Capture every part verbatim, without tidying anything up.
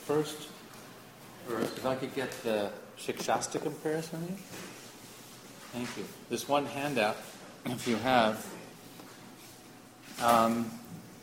first, or if I could get the Shikshastakam comparison. Thank you. This one handout, if you have. Um,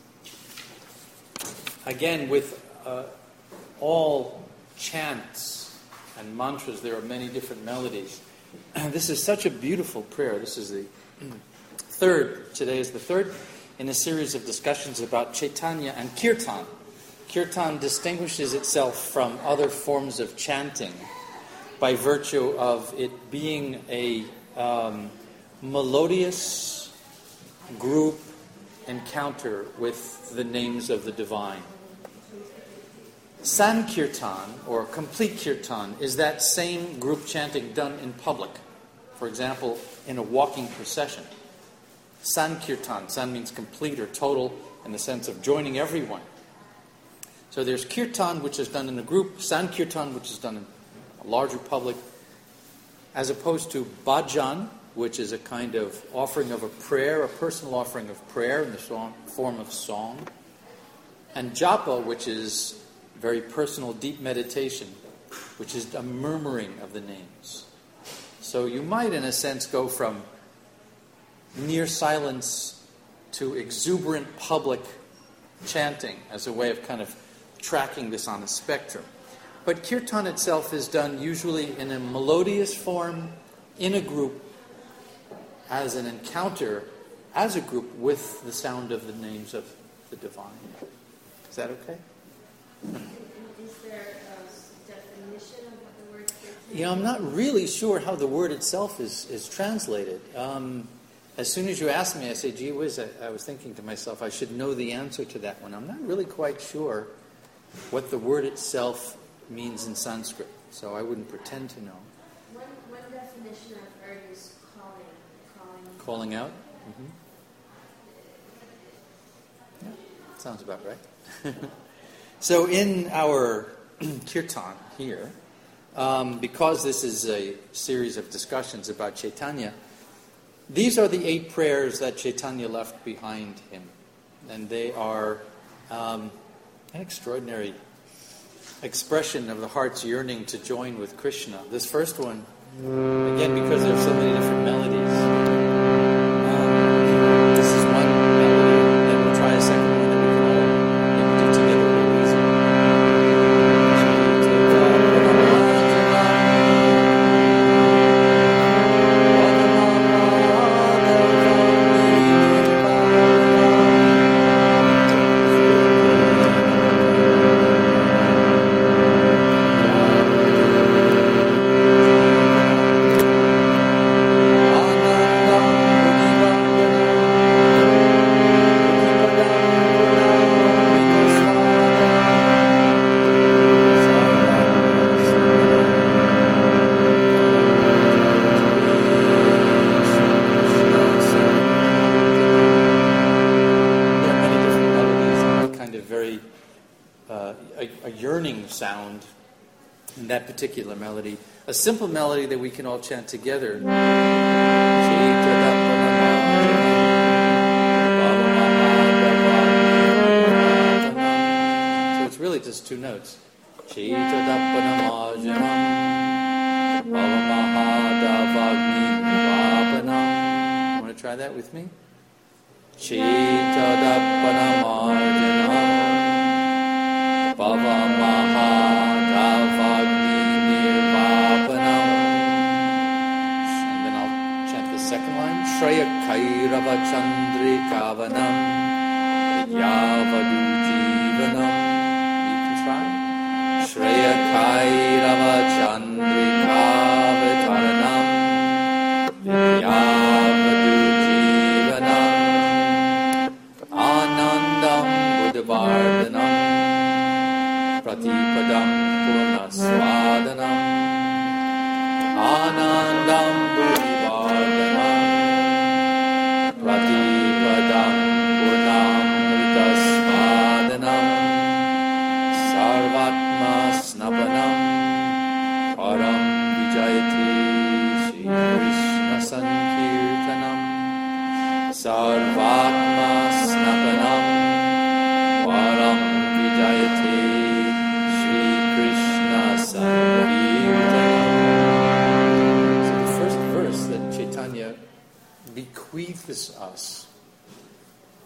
again, with uh, all chants and mantras, there are many different melodies. This is such a beautiful prayer. This is the third, today is the third in a series of discussions about Chaitanya and Kirtan. Kirtan distinguishes itself from other forms of chanting by virtue of it being a um, melodious group encounter with the names of the divine. Sankirtan, or complete kirtan, is that same group chanting done in public. For example, in a walking procession. Sankirtan, san means complete or total in the sense of joining everyone. So there's kirtan, which is done in a group, sankirtan, which is done in a larger public, as opposed to bhajan, which is a kind of offering of a prayer, a personal offering of prayer in the song, form of song, and japa, which is very personal, deep meditation, which is a murmuring of the names. So you might, in a sense, go from near silence to exuberant public chanting as a way of kind of tracking this on a spectrum. But kirtan itself is done usually in a melodious form, in a group, as an encounter, as a group, with the sound of the names of the divine. Is that okay? Is there a definition of what the word kirtan? You know, I'm not really sure how the word itself is, is translated. Um, as soon as you asked me, I say, gee whiz, I, I was thinking to myself, I should know the answer to that one. I'm not really quite sure what the word itself means in Sanskrit, so I wouldn't pretend to know. One, one definition I've heard is calling. Calling, calling out? Mm-hmm. Yeah, sounds about right. So in our kirtan here, um, because this is a series of discussions about Chaitanya, these are the eight prayers that Chaitanya left behind him. And they are um, an extraordinary expression of the heart's yearning to join with Krishna. This first one, again, because there are so many different melodies, um, this is one melody, then we'll try a second one that we can all maybe do together a little easier. Sound in that particular melody, a simple melody that we can all chant together. So it's really just two notes. You want to try that with me? Bhava Mahadavagni Nirvapanam. And then I'll chant the second line. Shreya Kairava Chandrikavanam Vidyavadu Jivanam. You can try. Shreya Kairava Chandrikavataranam Vidyavadu Jivanam Anandam Buddhavardhanam Pratipadam Purnaswadanam Anandam Buddhivardhanam Pratipadam Purnamritaswadanam Sarvatma Snapanam Param Vijayati Shri Krishna Sankirtanam Sarvatma Snapanam Param Vijayati Shri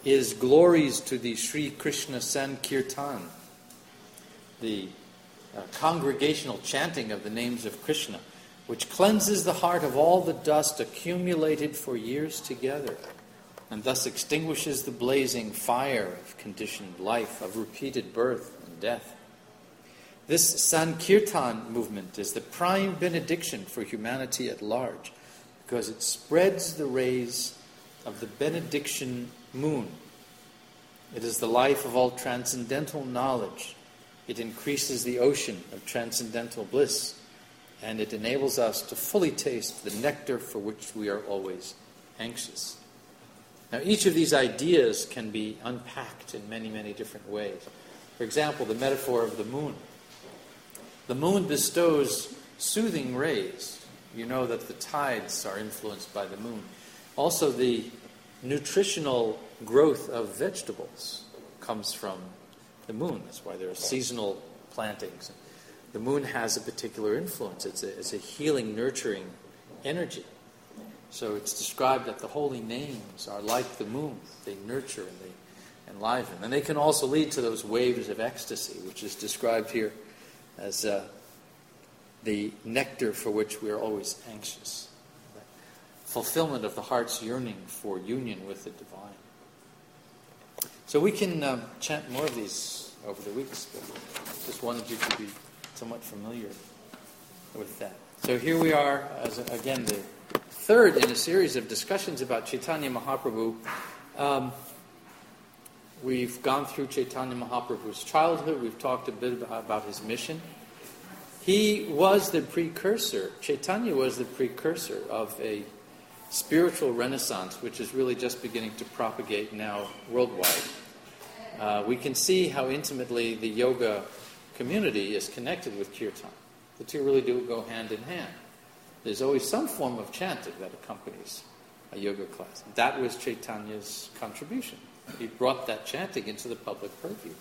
is glories to the Sri Krishna Sankirtan, the uh, congregational chanting of the names of Krishna, which cleanses the heart of all the dust accumulated for years together, and thus extinguishes the blazing fire of conditioned life, of repeated birth and death. This Sankirtan movement is the prime benediction for humanity at large, because it spreads the rays of the benediction moon. It is the life of all transcendental knowledge. It increases the ocean of transcendental bliss, and it enables us to fully taste the nectar for which we are always anxious. Now, each of these ideas can be unpacked in many, many different ways. For example, the metaphor of the moon. The moon bestows soothing rays. You know that the tides are influenced by the moon. Also, the nutritional growth of vegetables comes from the moon. That's why there are seasonal plantings. The moon has a particular influence. It's a, it's a healing, nurturing energy. So it's described that the holy names are like the moon. They nurture and they enliven. And they can also lead to those waves of ecstasy, which is described here as uh, the nectar for which we are always anxious. Fulfillment of the heart's yearning for union with the divine. So we can um, chant more of these over the weeks, but just wanted you to be somewhat familiar with that. So here we are, as again, the third in a series of discussions about Chaitanya Mahaprabhu. Um, we've gone through Chaitanya Mahaprabhu's childhood. We've talked a bit about, about his mission. He was the precursor, Chaitanya was the precursor of a spiritual renaissance, which is really just beginning to propagate now worldwide. Uh, we can see how intimately the yoga community is connected with kirtan. The two really do go hand in hand. There's always some form of chanting that accompanies a yoga class. That was Chaitanya's contribution. He brought that chanting into the public purview.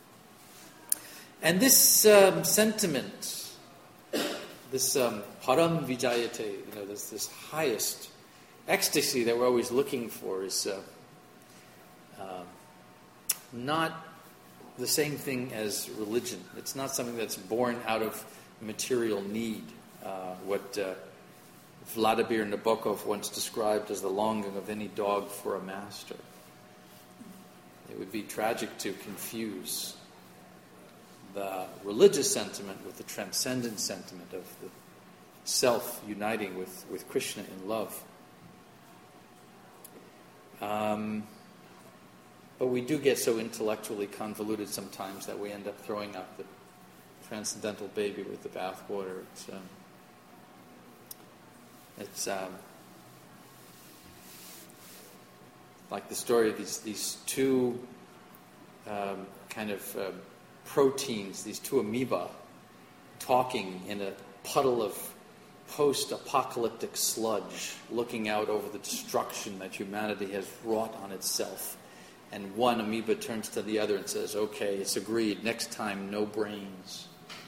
And this um, sentiment, this um, param vijayate, you know, this, this highest ecstasy that we're always looking for, is uh, uh, not the same thing as religion. It's not something that's born out of material need. Uh, what uh, Vladimir Nabokov once described as the longing of any dog for a master. It would be tragic to confuse the religious sentiment with the transcendent sentiment of the self uniting with, with Krishna in love. Um, but we do get so intellectually convoluted sometimes that we end up throwing out the transcendental baby with the bathwater. It's, um, it's um, like the story of these these two um, kind of uh, proteins, these two amoeba, talking in a puddle of post-apocalyptic sludge, looking out over the destruction that humanity has wrought on itself. And one amoeba turns to the other and says, "Okay, it's agreed. Next time, no brains."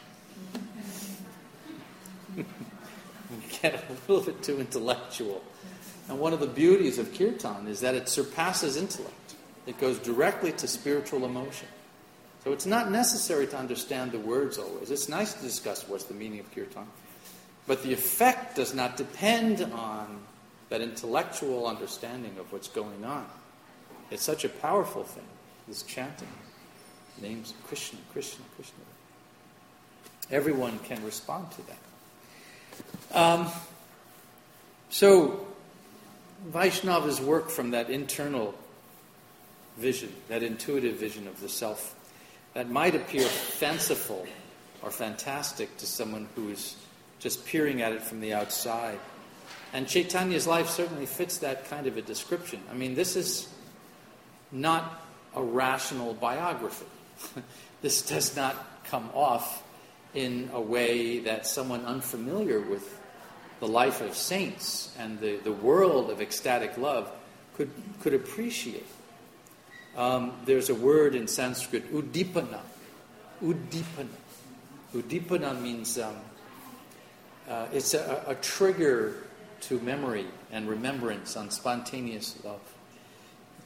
We get a little bit too intellectual. And one of the beauties of kirtan is that it surpasses intellect. It goes directly to spiritual emotion. So it's not necessary to understand the words always. It's nice to discuss what's the meaning of kirtan. But the effect does not depend on that intellectual understanding of what's going on. It's such a powerful thing, this chanting. Names of Krishna, Krishna, Krishna. Everyone can respond to that. Um, so, Vaishnavas work from that internal vision, that intuitive vision of the self, that might appear fanciful or fantastic to someone who is just peering at it from the outside. And Chaitanya's life certainly fits that kind of a description. I mean, this is not a rational biography. This does not come off in a way that someone unfamiliar with the life of saints and the, the world of ecstatic love could, could appreciate. Um, there's a word in Sanskrit, udipana. Udipana. Udipana means um, uh, it's a, a trigger to memory and remembrance on spontaneous love.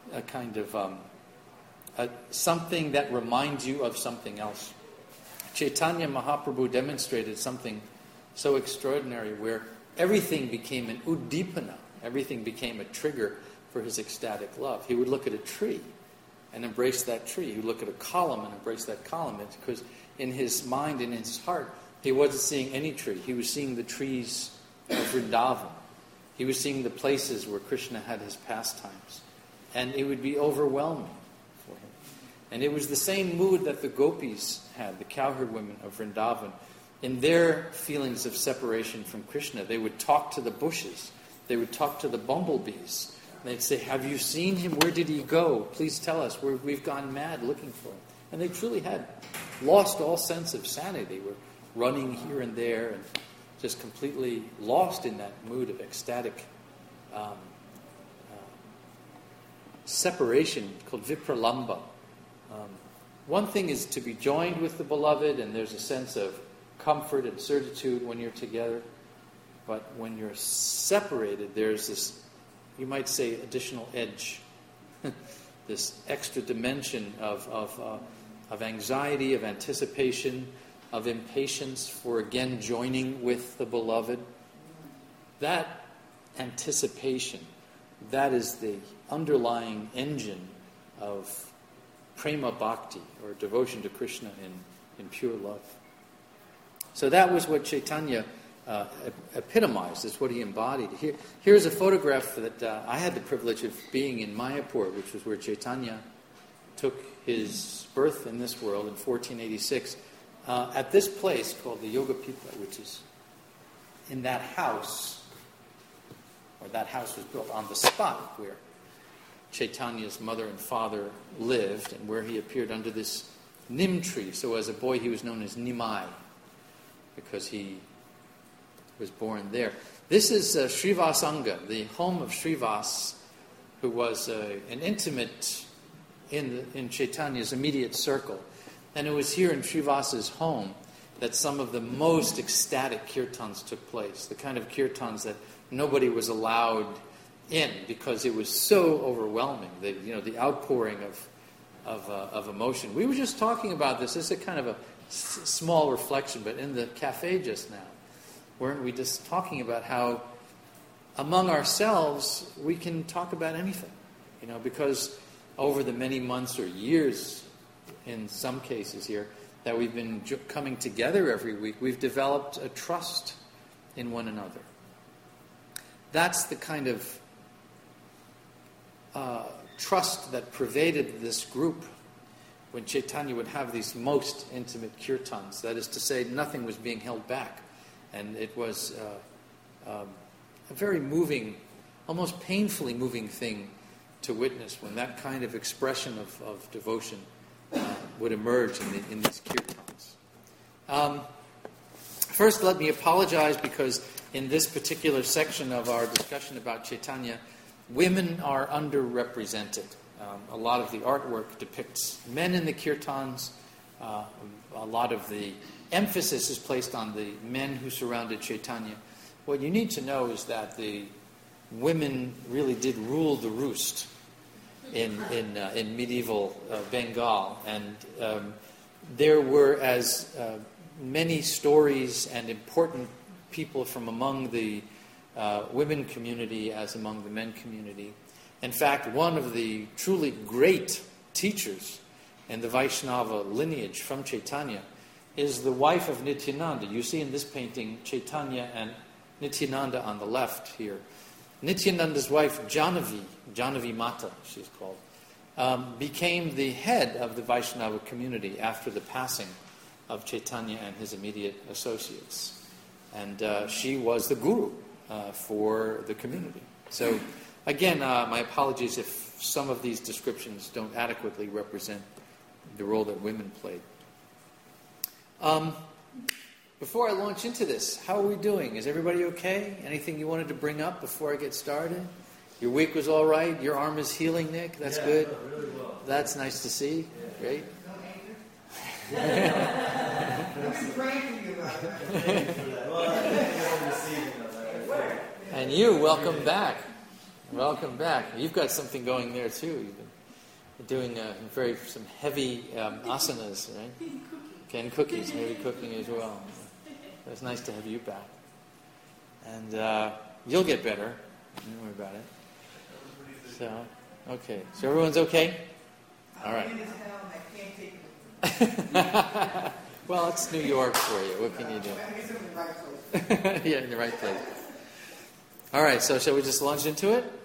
a kind of um, a, something that reminds you of something else. Chaitanya Mahaprabhu demonstrated something so extraordinary where everything became an uddipana, everything became a trigger for his ecstatic love. He would look at a tree and embrace that tree. He would look at a column and embrace that column. It's because in his mind, in his heart, he wasn't seeing any tree. He was seeing the trees of Vrindavan. He was seeing the places where Krishna had his pastimes. And it would be overwhelming for him. And it was the same mood that the gopis had, the cowherd women of Vrindavan. In their feelings of separation from Krishna, they would talk to the bushes. They would talk to the bumblebees. They'd say, have you seen him? Where did he go? Please tell us. We're, we've gone mad looking for him. And they truly had lost all sense of sanity. They were running here and there and just completely lost in that mood of ecstatic um, uh, separation called vipralamba. Um, one thing is to be joined with the beloved, and there's a sense of comfort and certitude when you're together. But when you're separated, there's this, you might say, additional edge, this extra dimension of of, uh, of anxiety, of anticipation, of impatience for again joining with the beloved. That anticipation, that is the underlying engine of prema bhakti, or devotion to Krishna in, in pure love. So that was what Chaitanya uh, epitomized. That's what he embodied. Here, here's a photograph that uh, I had the privilege of being in Mayapur, which was where Chaitanya took his birth in this world in fourteen eighty-six. Uh, at this place called the Yogapita, which is in that house, or that house was built on the spot where Chaitanya's mother and father lived, and where he appeared under this nim tree. So as a boy he was known as Nimai, because he was born there. This is uh, Srivas Anga, the home of Srivas, who was uh, an intimate in, the, in Chaitanya's immediate circle. And it was here in Srivas's home that some of the most ecstatic kirtans took place, the kind of kirtans that nobody was allowed in because it was so overwhelming, the, you know, the outpouring of of, uh, of emotion. We were just talking about this. This is a kind of a s- small reflection, but in the cafe just now, weren't we just talking about how among ourselves we can talk about anything, you know, because over the many months or years, in some cases here, that we've been ju- coming together every week, we've developed a trust in one another. That's the kind of uh, trust that pervaded this group when Chaitanya would have these most intimate kirtans. That is to say, nothing was being held back. And it was uh, um, a very moving, almost painfully moving thing to witness when that kind of expression of, of devotion Uh, would emerge in, the, in these kirtans. Um, first, let me apologize because in this particular section of our discussion about Chaitanya, women are underrepresented. Um, a lot of the artwork depicts men in the kirtans. Uh, a lot of the emphasis is placed on the men who surrounded Chaitanya. What you need to know is that the women really did rule the roost in in, uh, in medieval uh, Bengal, and um, there were as uh, many stories and important people from among the uh, women community as among the men community. In fact, one of the truly great teachers in the Vaishnava lineage from Chaitanya is the wife of Nityananda. You see in this painting Chaitanya and Nityananda on the left here. Nityananda's wife, Jahnavi, Jahnavi Mata, she's called, um, became the head of the Vaishnava community after the passing of Chaitanya and his immediate associates. And uh, she was the guru uh, for the community. So, again, uh, my apologies if some of these descriptions don't adequately represent the role that women played. Um, Before I launch into this, how are we doing? Is everybody okay? Anything you wanted to bring up before I get started? Your week was all right? Your arm is healing, Nick? That's yeah, good? Really well. That's nice to see. Yeah. Great. No anger? I've been praying for you about that. Thank you for that. Well, I think I'm receiving of that. And you, welcome back. Welcome back. You've got something going there too. You've been doing uh, very some heavy um, asanas, right? And cookies, maybe cooking as well. It's nice to have you back. And uh, you'll get better. Don't worry about it. So, okay. So everyone's okay? All right. Well, it's New York for you. What can you do? Yeah, in the right place. All right. So shall we just launch into it?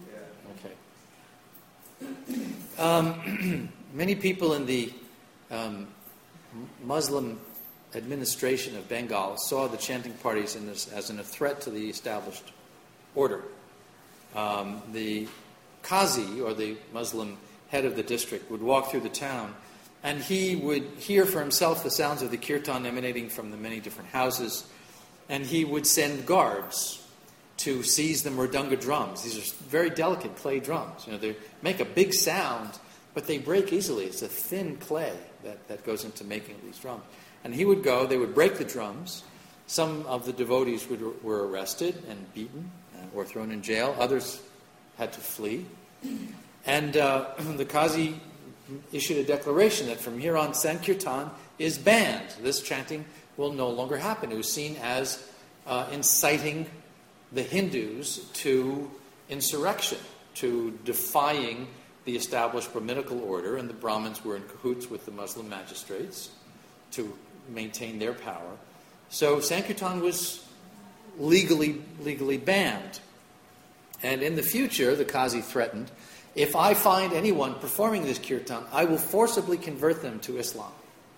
Okay. Um, many people in the um, Muslim administration of Bengal saw the chanting parties in this as a threat to the established order. Um, the Qazi, or the Muslim head of the district, would walk through the town, and he would hear for himself the sounds of the kirtan emanating from the many different houses, and he would send guards to seize the mridanga drums. These are very delicate clay drums. You know, they make a big sound, but they break easily. It's a thin clay that, that goes into making these drums. And he would go, they would break the drums. Some of the devotees would, were arrested and beaten uh, or thrown in jail. Others had to flee. And uh, the Qazi issued a declaration that from here on Sankirtan is banned. This chanting will no longer happen. It was seen as uh, inciting the Hindus to insurrection, to defying the established Brahminical order, and the Brahmins were in cahoots with the Muslim magistrates to maintain their power. So Sankirtan was legally legally banned. And in the future, the Qazi threatened, if I find anyone performing this kirtan, I will forcibly convert them to Islam.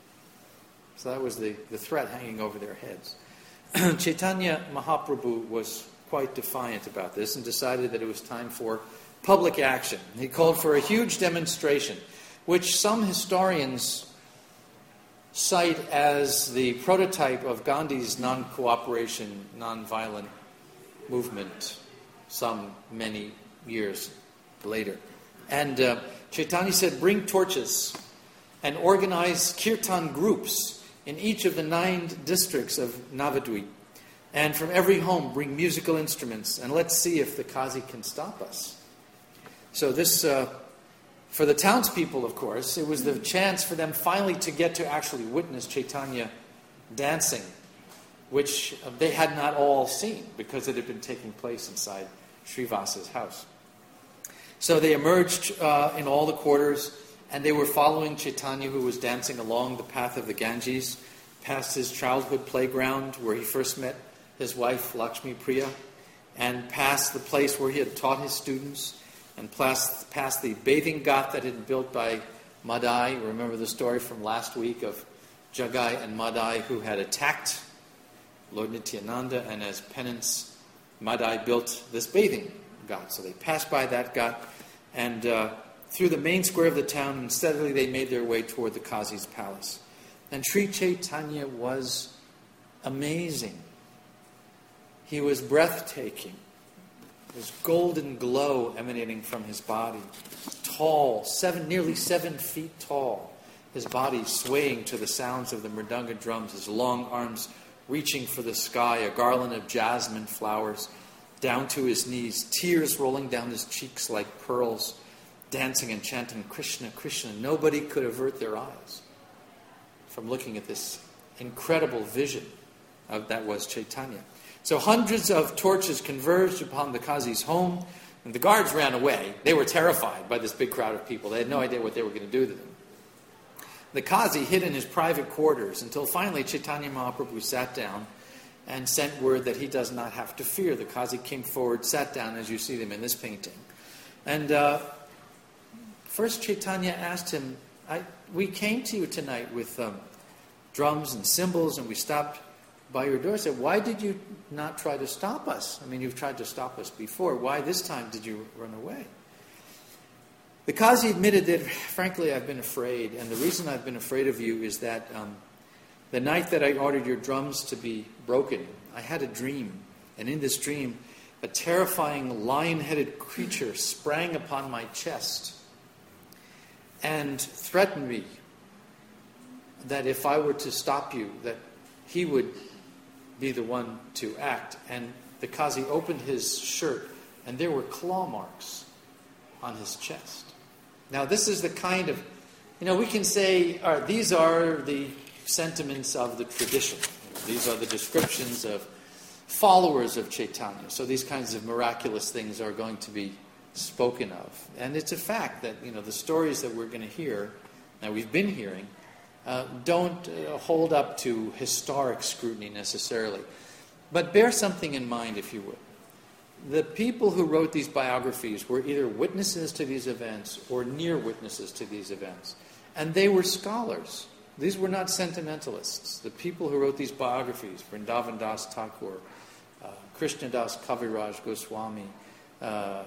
So that was the, the threat hanging over their heads. Chaitanya Mahaprabhu was quite defiant about this and decided that it was time for public action. He called for a huge demonstration, which some historians cite as the prototype of Gandhi's non-cooperation, non-violent movement some many years later. And uh, Chaitanya said, bring torches and organize kirtan groups in each of the nine districts of Navadvip. And from every home, bring musical instruments, and let's see if the Qazi can stop us. So this, uh, for the townspeople, of course, it was the chance for them finally to get to actually witness Chaitanya dancing, which they had not all seen because it had been taking place inside Srivasa's house. So they emerged uh, in all the quarters, and they were following Chaitanya, who was dancing along the path of the Ganges, past his childhood playground where he first met his wife, Lakshmi Priya, and past the place where he had taught his students, and past, past the bathing ghat that had been built by Madai. Remember the story from last week of Jagai and Madai who had attacked Lord Nityananda, and as penance, Madai built this bathing ghat. So they passed by that ghat, and uh, through the main square of the town, and steadily they made their way toward the Qazi's palace. And Sri Chaitanya was amazing. He was breathtaking. There's golden glow emanating from his body. Tall, seven, nearly seven feet tall. His body swaying to the sounds of the mridanga drums, his long arms reaching for the sky, a garland of jasmine flowers down to his knees, tears rolling down his cheeks like pearls, dancing and chanting Krishna, Krishna. Nobody could avert their eyes from looking at this incredible vision of that was Chaitanya. So hundreds of torches converged upon the Qazi's home, and the guards ran away. They were terrified by this big crowd of people. They had no idea what they were going to do to them. The Qazi hid in his private quarters until finally Chaitanya Mahaprabhu sat down and sent word that he does not have to fear. The Qazi came forward, sat down, as you see them in this painting. And uh, first Chaitanya asked him, I, we came to you tonight with um, drums and cymbals, and we stopped by your door. I said, why did you not try to stop us? I mean, you've tried to stop us before. Why this time did you run away? The Qazi admitted that, frankly, I've been afraid. And the reason I've been afraid of you is that um, the night that I ordered your drums to be broken, I had a dream. And in this dream, a terrifying lion-headed creature sprang upon my chest and threatened me that if I were to stop you, that he would be the one to act. And the Qazi opened his shirt and there were claw marks on his chest. Now, this is the kind of, you know, we can say, all right, these are the sentiments of the tradition. These are the descriptions of followers of Chaitanya. So these kinds of miraculous things are going to be spoken of. And it's a fact that, you know, the stories that we're going to hear, that we've been hearing, uh, don't uh, hold up to historic scrutiny necessarily. But bear something in mind, if you would. The people who wrote these biographies were either witnesses to these events or near witnesses to these events. And they were scholars. These were not sentimentalists. The people who wrote these biographies, Vrindavan Das Thakur, uh, Krishnadas Kaviraj Goswami, uh, um,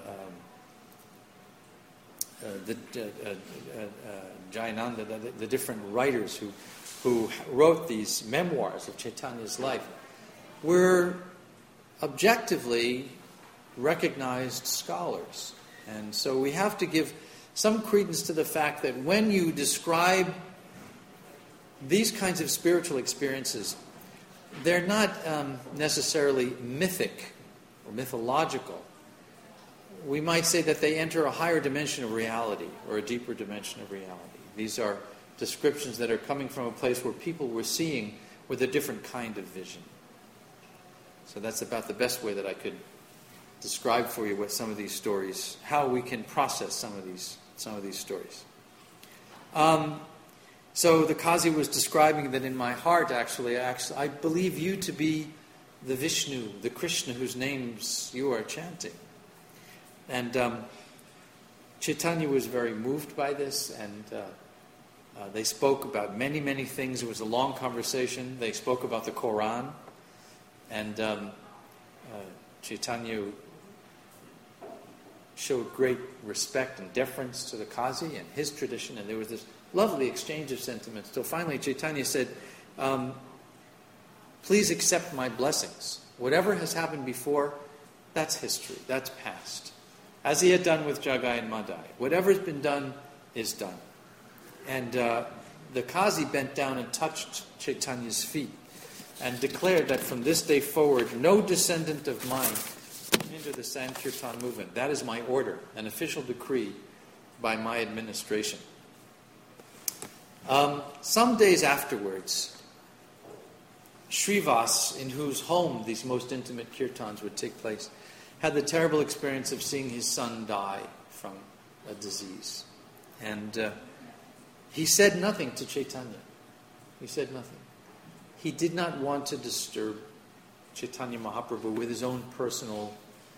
uh, the uh, uh, uh, Jayananda, the, the different writers who, who wrote these memoirs of Chaitanya's life, were objectively recognized scholars. And so we have to give some credence to the fact that when you describe these kinds of spiritual experiences, they're not um, necessarily mythic or mythological. We might say that they enter a higher dimension of reality or a deeper dimension of reality. These are descriptions that are coming from a place where people were seeing with a different kind of vision. So that's about the best way that I could describe for you what some of these stories, how we can process some of these some of these stories. Um, so the Qazi was describing that in my heart, actually, actually, I believe you to be the Vishnu, the Krishna whose names you are chanting. And um, Chaitanya was very moved by this, and uh, uh, they spoke about many, many things. It was a long conversation. They spoke about the Quran, and um, uh, Chaitanya showed great respect and deference to the Qazi and his tradition, and there was this lovely exchange of sentiments. Till finally Chaitanya said, um, please accept my blessings. Whatever has happened before, that's history, that's past. As he had done with Jagai and Madai. Whatever's been done is done. And uh, the Qazi bent down and touched Chaitanya's feet and declared that from this day forward, no descendant of mine into the Sankirtan movement. That is my order, an official decree by my administration. Um, some days afterwards, Srivas, in whose home these most intimate kirtans would take place, had the terrible experience of seeing his son die from a disease. And uh, he said nothing to Chaitanya. He said nothing. He did not want to disturb Chaitanya Mahaprabhu with his own personal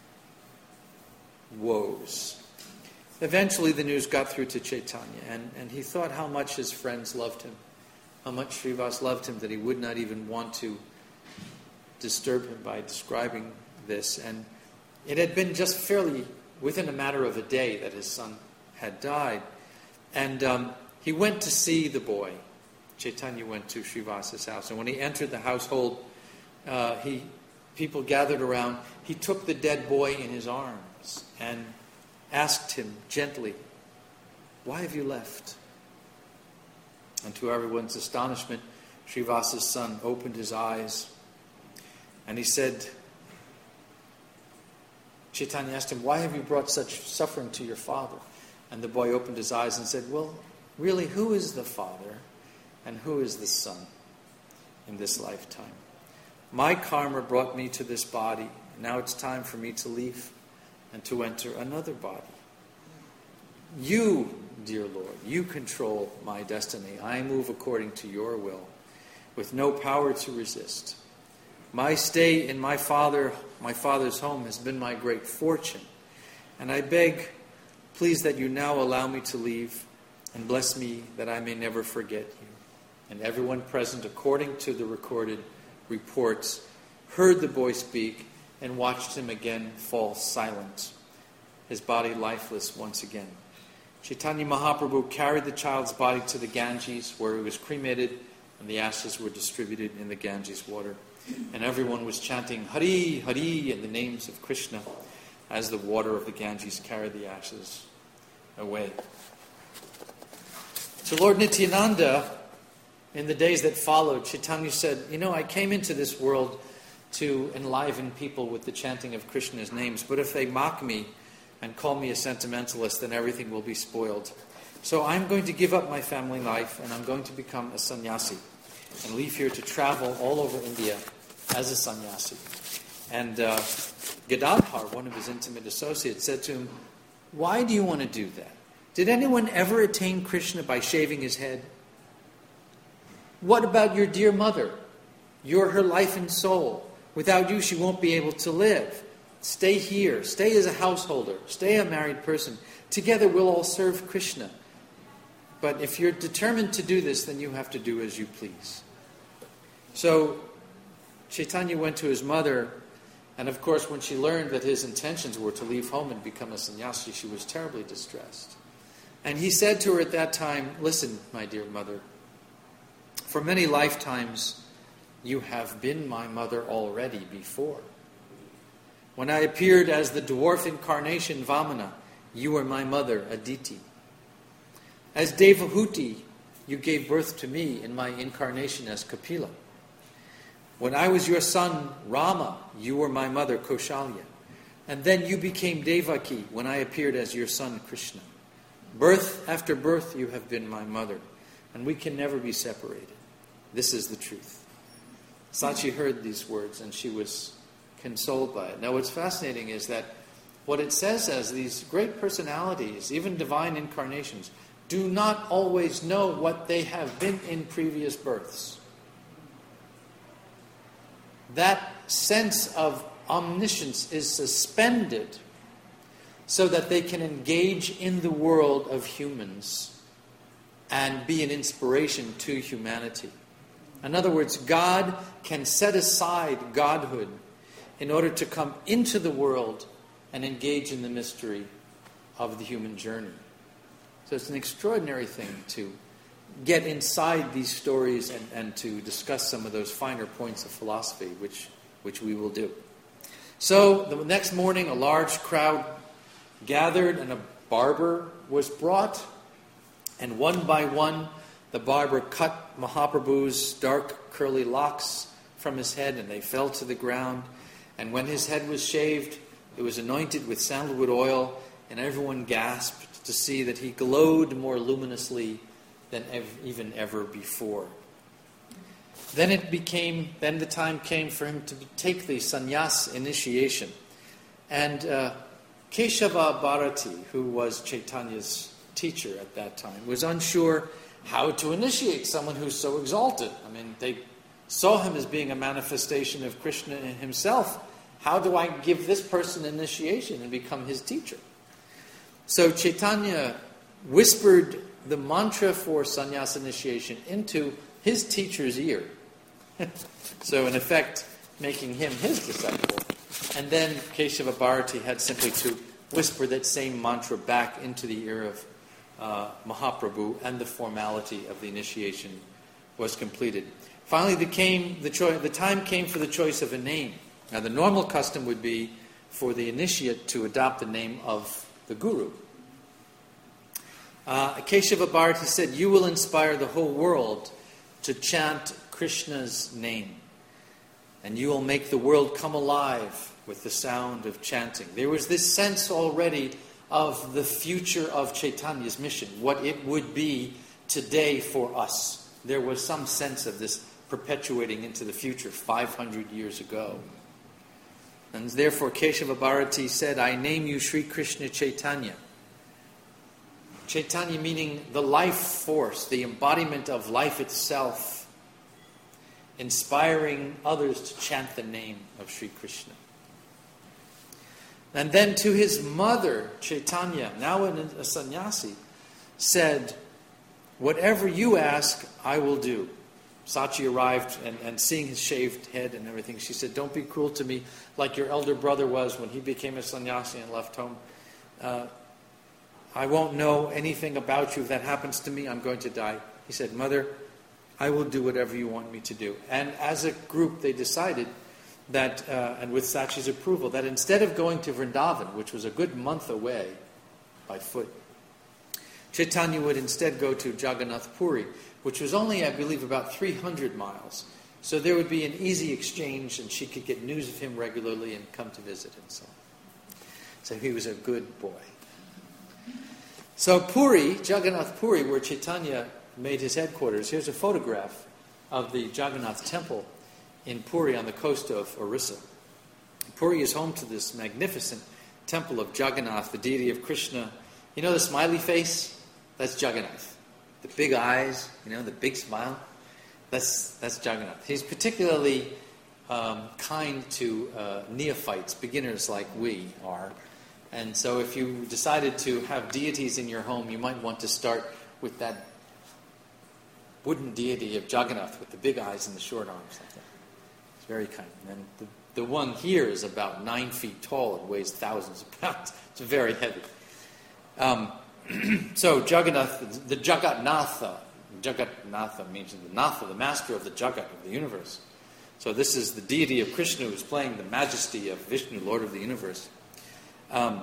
woes. Eventually the news got through to Chaitanya, and, and he thought how much his friends loved him, how much Srivas loved him, that he would not even want to disturb him by describing this. And it had been just fairly within a matter of a day that his son had died. And um, he went to see the boy. Chaitanya went to Srivas's house. And when he entered the household, uh, he people gathered around. He took the dead boy in his arms and asked him gently, why have you left? And to everyone's astonishment, Srivas's son opened his eyes and he said, Chaitanya asked him, why have you brought such suffering to your father? And the boy opened his eyes and said, well, really, who is the father and who is the son in this lifetime? My karma brought me to this body. Now it's time for me to leave and to enter another body. You, dear Lord, you control my destiny. I move according to your will, with no power to resist. My stay in my father, my father's home has been my great fortune, and I beg, please, that you now allow me to leave, and bless me that I may never forget you. And everyone present, according to the recorded reports, heard the boy speak and watched him again fall silent, his body lifeless once again. Chaitanya Mahaprabhu carried the child's body to the Ganges, where he was cremated, and the ashes were distributed in the Ganges water. And everyone was chanting Hari, Hari, in the names of Krishna, as the water of the Ganges carried the ashes away. To Lord Nityananda, in the days that followed, Chaitanya said, you know, I came into this world to enliven people with the chanting of Krishna's names. But if they mock me and call me a sentimentalist, then everything will be spoiled. So I'm going to give up my family life, and I'm going to become a sannyasi and leave here to travel all over India as a sannyasi. And uh, Gadadhar, one of his intimate associates, said to him, "Why do you want to do that? Did anyone ever attain Krishna by shaving his head? What about your dear mother? You're her life and soul. Without you, she won't be able to live. Stay here. Stay as a householder. Stay a married person. Together we'll all serve Krishna. But if you're determined to do this, then you have to do as you please." So Chaitanya went to his mother, and of course when she learned that his intentions were to leave home and become a sannyasi, she was terribly distressed. And he said to her at that time, "Listen, my dear mother, for many lifetimes you have been my mother already before. When I appeared as the dwarf incarnation Vamana, you were my mother, Aditi. As Devahuti, you gave birth to me in my incarnation as Kapila. When I was your son, Rama, you were my mother, Kaushalya. And then you became Devaki when I appeared as your son, Krishna. Birth after birth, you have been my mother, and we can never be separated. This is the truth." Sachi heard these words, and she was consoled by it. Now what's fascinating is that what it says as these great personalities, even divine incarnations, do not always know what they have been in previous births. That sense of omniscience is suspended so that they can engage in the world of humans and be an inspiration to humanity. In other words, God can set aside godhood in order to come into the world and engage in the mystery of the human journey. So it's an extraordinary thing to get inside these stories and, and to discuss some of those finer points of philosophy, which, which we will do. So the next morning, a large crowd gathered and a barber was brought, and one by one the barber cut Mahaprabhu's dark curly locks from his head, and they fell to the ground. And when his head was shaved, it was anointed with sandalwood oil, and everyone gasped to see that he glowed more luminously than ev- even ever before. Then it became, then the time came for him to take the sannyas initiation. And uh, Keshava Bharati, who was Chaitanya's teacher at that time, was unsure how to initiate someone who's so exalted. I mean, they saw him as being a manifestation of Krishna himself. How do I give this person initiation and become his teacher? So Chaitanya whispered the mantra for sannyas initiation into his teacher's ear. So in effect, making him his disciple. And then Keshava Bharati had simply to whisper that same mantra back into the ear of uh, Mahaprabhu, and the formality of the initiation was completed. Finally, the, came, the, cho- the time came for the choice of a name. Now, the normal custom would be for the initiate to adopt the name of the guru. Uh, Keshava Bharati said, "You will inspire the whole world to chant Krishna's name, and you will make the world come alive with the sound of chanting." There was this sense already of the future of Chaitanya's mission, what it would be today for us. There was some sense of this perpetuating into the future five hundred years ago. And therefore Keshava Bharati said, "I name you Sri Krishna Chaitanya." Chaitanya meaning the life force, the embodiment of life itself, inspiring others to chant the name of Sri Krishna. And then to his mother, Chaitanya, now a sannyasi, said, "Whatever you ask, I will do." Sachi arrived, and, and seeing his shaved head and everything, she said, "Don't be cruel to me like your elder brother was when he became a sannyasi and left home. Uh, I won't know anything about you. If that happens to me, I'm going to die." He said, "Mother, I will do whatever you want me to do." And as a group, they decided that, uh, and with Sachi's approval, that instead of going to Vrindavan, which was a good month away by foot, Chaitanya would instead go to Jagannath Puri, which was only, I believe, about three hundred miles. So there would be an easy exchange, and she could get news of him regularly and come to visit and so on. So he was a good boy. So Puri, Jagannath Puri, where Chaitanya made his headquarters, here's a photograph of the Jagannath temple in Puri on the coast of Orissa. Puri is home to this magnificent temple of Jagannath, the deity of Krishna. You know the smiley face? That's Jagannath. The big eyes, you know, the big smile. That's that's Jagannath. He's particularly um, kind to uh, neophytes, beginners like we are. And so if you decided to have deities in your home, you might want to start with that wooden deity of Jagannath with the big eyes and the short arms like that. It's very kind. And the, the one here is about nine feet tall and weighs thousands of pounds. It's very heavy. Um, so Jagannath, the Jagatnatha, Jagatnatha means the Natha, the master of the Jagat, of the universe. So this is the deity of Krishna who's playing the majesty of Vishnu, Lord of the universe. Um,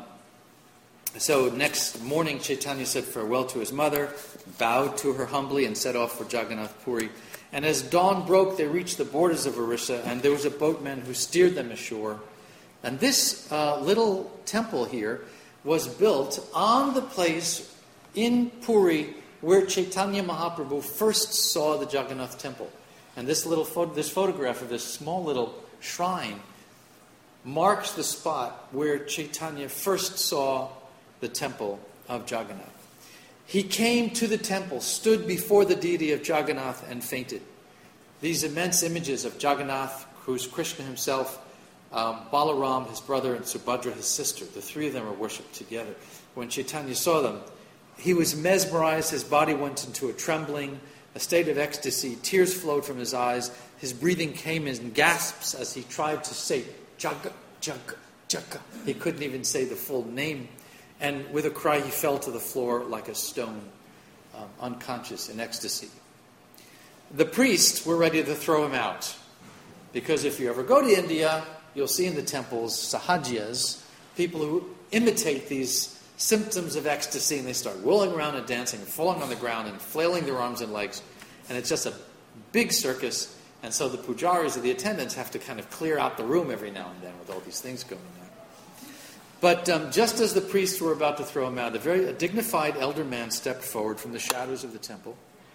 so next morning, Chaitanya said farewell to his mother, bowed to her humbly, and set off for Jagannath Puri. And as dawn broke, they reached the borders of Orissa, and there was a boatman who steered them ashore. And this uh, little temple here was built on the place in Puri where Chaitanya Mahaprabhu first saw the Jagannath temple. And this little photo, this photograph of this small little shrine marks the spot where Chaitanya first saw the temple of Jagannath. He came to the temple, stood before the deity of Jagannath, and fainted. These immense images of Jagannath, who's Krishna himself, um, Balaram, his brother, and Subhadra, his sister, the three of them are worshipped together. When Chaitanya saw them, he was mesmerized, his body went into a trembling, a state of ecstasy, tears flowed from his eyes, his breathing came in gasps as he tried to say, Jaga, Jaga, Jaga. He couldn't even say the full name. And with a cry, he fell to the floor like a stone, um, unconscious in ecstasy. The priests were ready to throw him out. Because if you ever go to India, you'll see in the temples, sahajias, people who imitate these symptoms of ecstasy, and they start whirling around and dancing, and falling on the ground, and flailing their arms and legs. And it's just a big circus. And so the pujaris or the attendants have to kind of clear out the room every now and then with all these things going on. But um, just as the priests were about to throw him out, a very a dignified elder man stepped forward from the shadows of the temple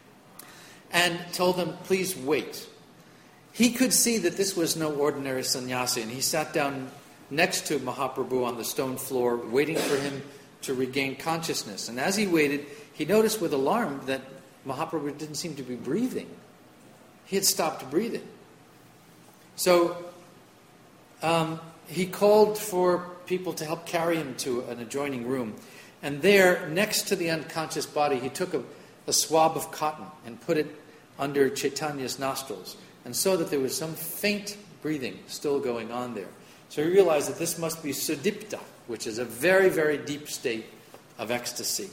and told them, please wait. He could see that this was no ordinary sannyasi, and he sat down next to Mahaprabhu on the stone floor, waiting for him to regain consciousness. And as he waited, he noticed with alarm that Mahaprabhu didn't seem to be breathing. He had stopped breathing. So um, he called for people to help carry him to an adjoining room. And there, next to the unconscious body, he took a, a swab of cotton and put it under Chaitanya's nostrils, and saw that there was some faint breathing still going on there. So he realized that this must be sudipta, which is a very, very deep state of ecstasy.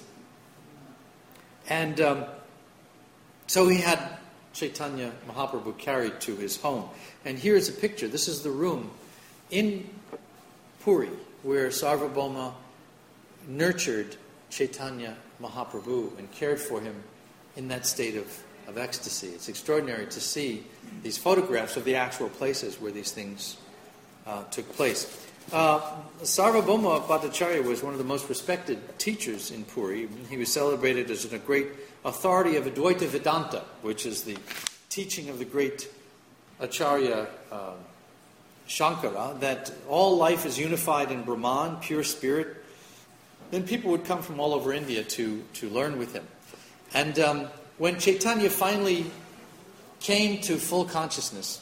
And um, so he had Chaitanya Mahaprabhu carried to his home. And here's a picture. This is the room in Puri where Sarvabhauma nurtured Chaitanya Mahaprabhu and cared for him in that state of, of ecstasy. It's extraordinary to see these photographs of the actual places where these things uh, took place. Uh, Sarvabhauma Bhattacharya was one of the most respected teachers in Puri. He was celebrated as a great authority of Advaita Vedanta, which is the teaching of the great Acharya uh, Shankara, that all life is unified in Brahman, pure spirit. Then people would come from all over India to, to learn with him. And um, when Chaitanya finally came to full consciousness,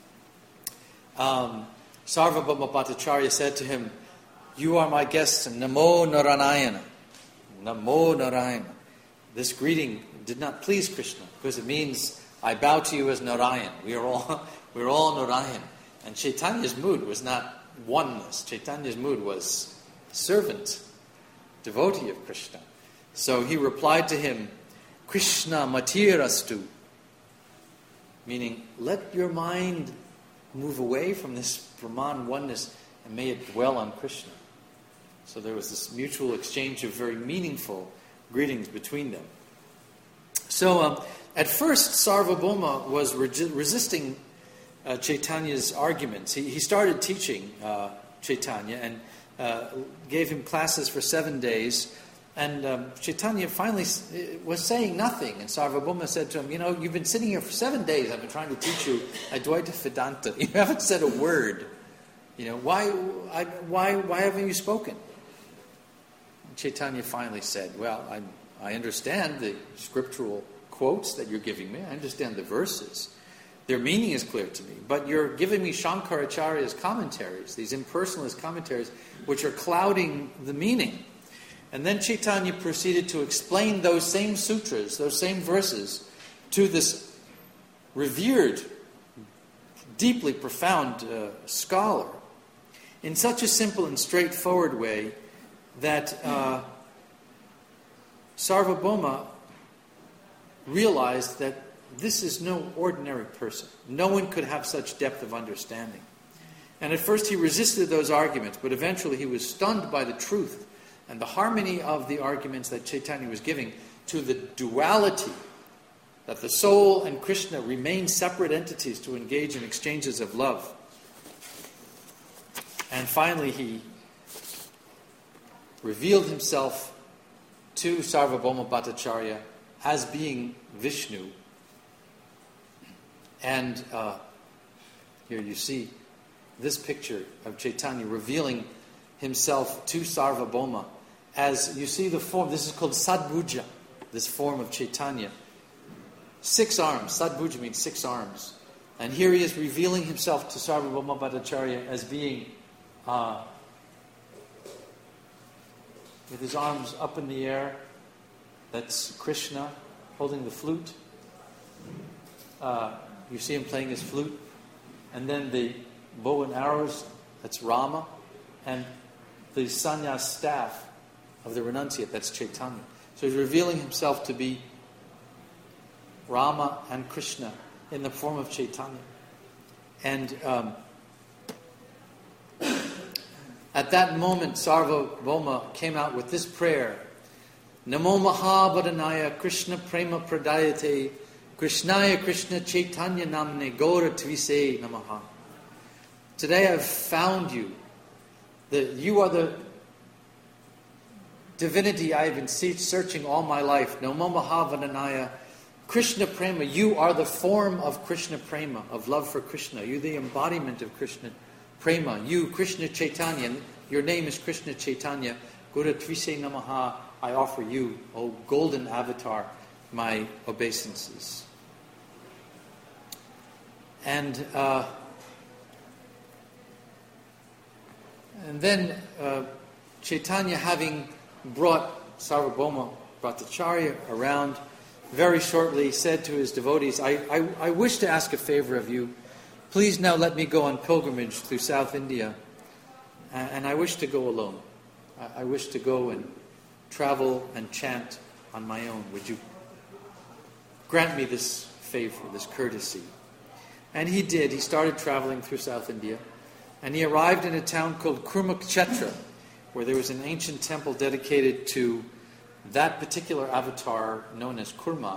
um, Sarvabhauma Bhattacharya said to him, "You are my guest, Namo Narayana." Namo Narayana. This greeting did not please Krishna, because it means, I bow to you as Narayan. We are all, we are all Narayan. And Chaitanya's mood was not oneness. Chaitanya's mood was servant, devotee of Krishna. So he replied to him, Krishna matirastu, meaning, let your mind move away from this Brahman oneness and may it dwell on Krishna. So there was this mutual exchange of very meaningful greetings between them. So um, at first, Sarvabhauma was re- resisting uh, Chaitanya's arguments. He, he started teaching uh, Chaitanya and uh, gave him classes for seven days. And um, Chaitanya finally was saying nothing. And Sarvabhauma said to him, you know, you've been sitting here for seven days. I've been trying to teach you Advaita Vedanta. You haven't said a word. You know, why, I, why, why haven't you spoken? And Chaitanya finally said, well, I, I understand the scriptural quotes that you're giving me. I understand the verses. Their meaning is clear to me. But you're giving me Shankaracharya's commentaries, these impersonalist commentaries, which are clouding the meaning. And then Chaitanya proceeded to explain those same sutras, those same verses, to this revered, deeply profound uh, scholar in such a simple and straightforward way that uh, Sarvabhauma realized that this is no ordinary person. No one could have such depth of understanding. And at first he resisted those arguments, but eventually he was stunned by the truth and the harmony of the arguments that Chaitanya was giving to the duality, that the soul and Krishna remain separate entities to engage in exchanges of love. And finally he revealed himself to Sarvabhauma Bhattacharya as being Vishnu. And uh, here you see this picture of Chaitanya revealing himself to Sarvabhauma as you see the form. This is called Sadbhuja, this form of Chaitanya. Six arms. Sadbhuja means six arms. And here he is revealing himself to Sarvabhauma Bhattacharya as being uh, with his arms up in the air. That's Krishna holding the flute. Uh, you see him playing his flute. And then the bow and arrows, that's Rama. And the sannyas staff of the renunciate, that's Chaitanya. So he's revealing himself to be Rama and Krishna in the form of Chaitanya. And um, at that moment, Sarvabhauma came out with this prayer: Namo Mahabharanaya Krishna Prema Pradayate Krishnaya Krishna Chaitanya Namne Gaura Tvise Namaha. Today I've found you. The, you are the divinity I have been searching all my life. Namo Mahabharanaya Krishna Prema. You are the form of Krishna Prema, of love for Krishna. You're the embodiment of Krishna Prema. You, Krishna Chaitanya, your name is Krishna Chaitanya. Guru Tvise Namaha. I offer you, O golden avatar, my obeisances. And uh, and then uh, Chaitanya, having brought Sarvabhauma Bhattacharya around, very shortly said to his devotees, I, I, I wish to ask a favor of you. Please now let me go on pilgrimage through South India, and, and I wish to go alone. I, I wish to go and travel and chant on my own. Would you grant me this favor, this courtesy? And he did. He started traveling through South India, and he arrived in a town called Kurmakshetra, where there was an ancient temple dedicated to that particular avatar known as Kurma,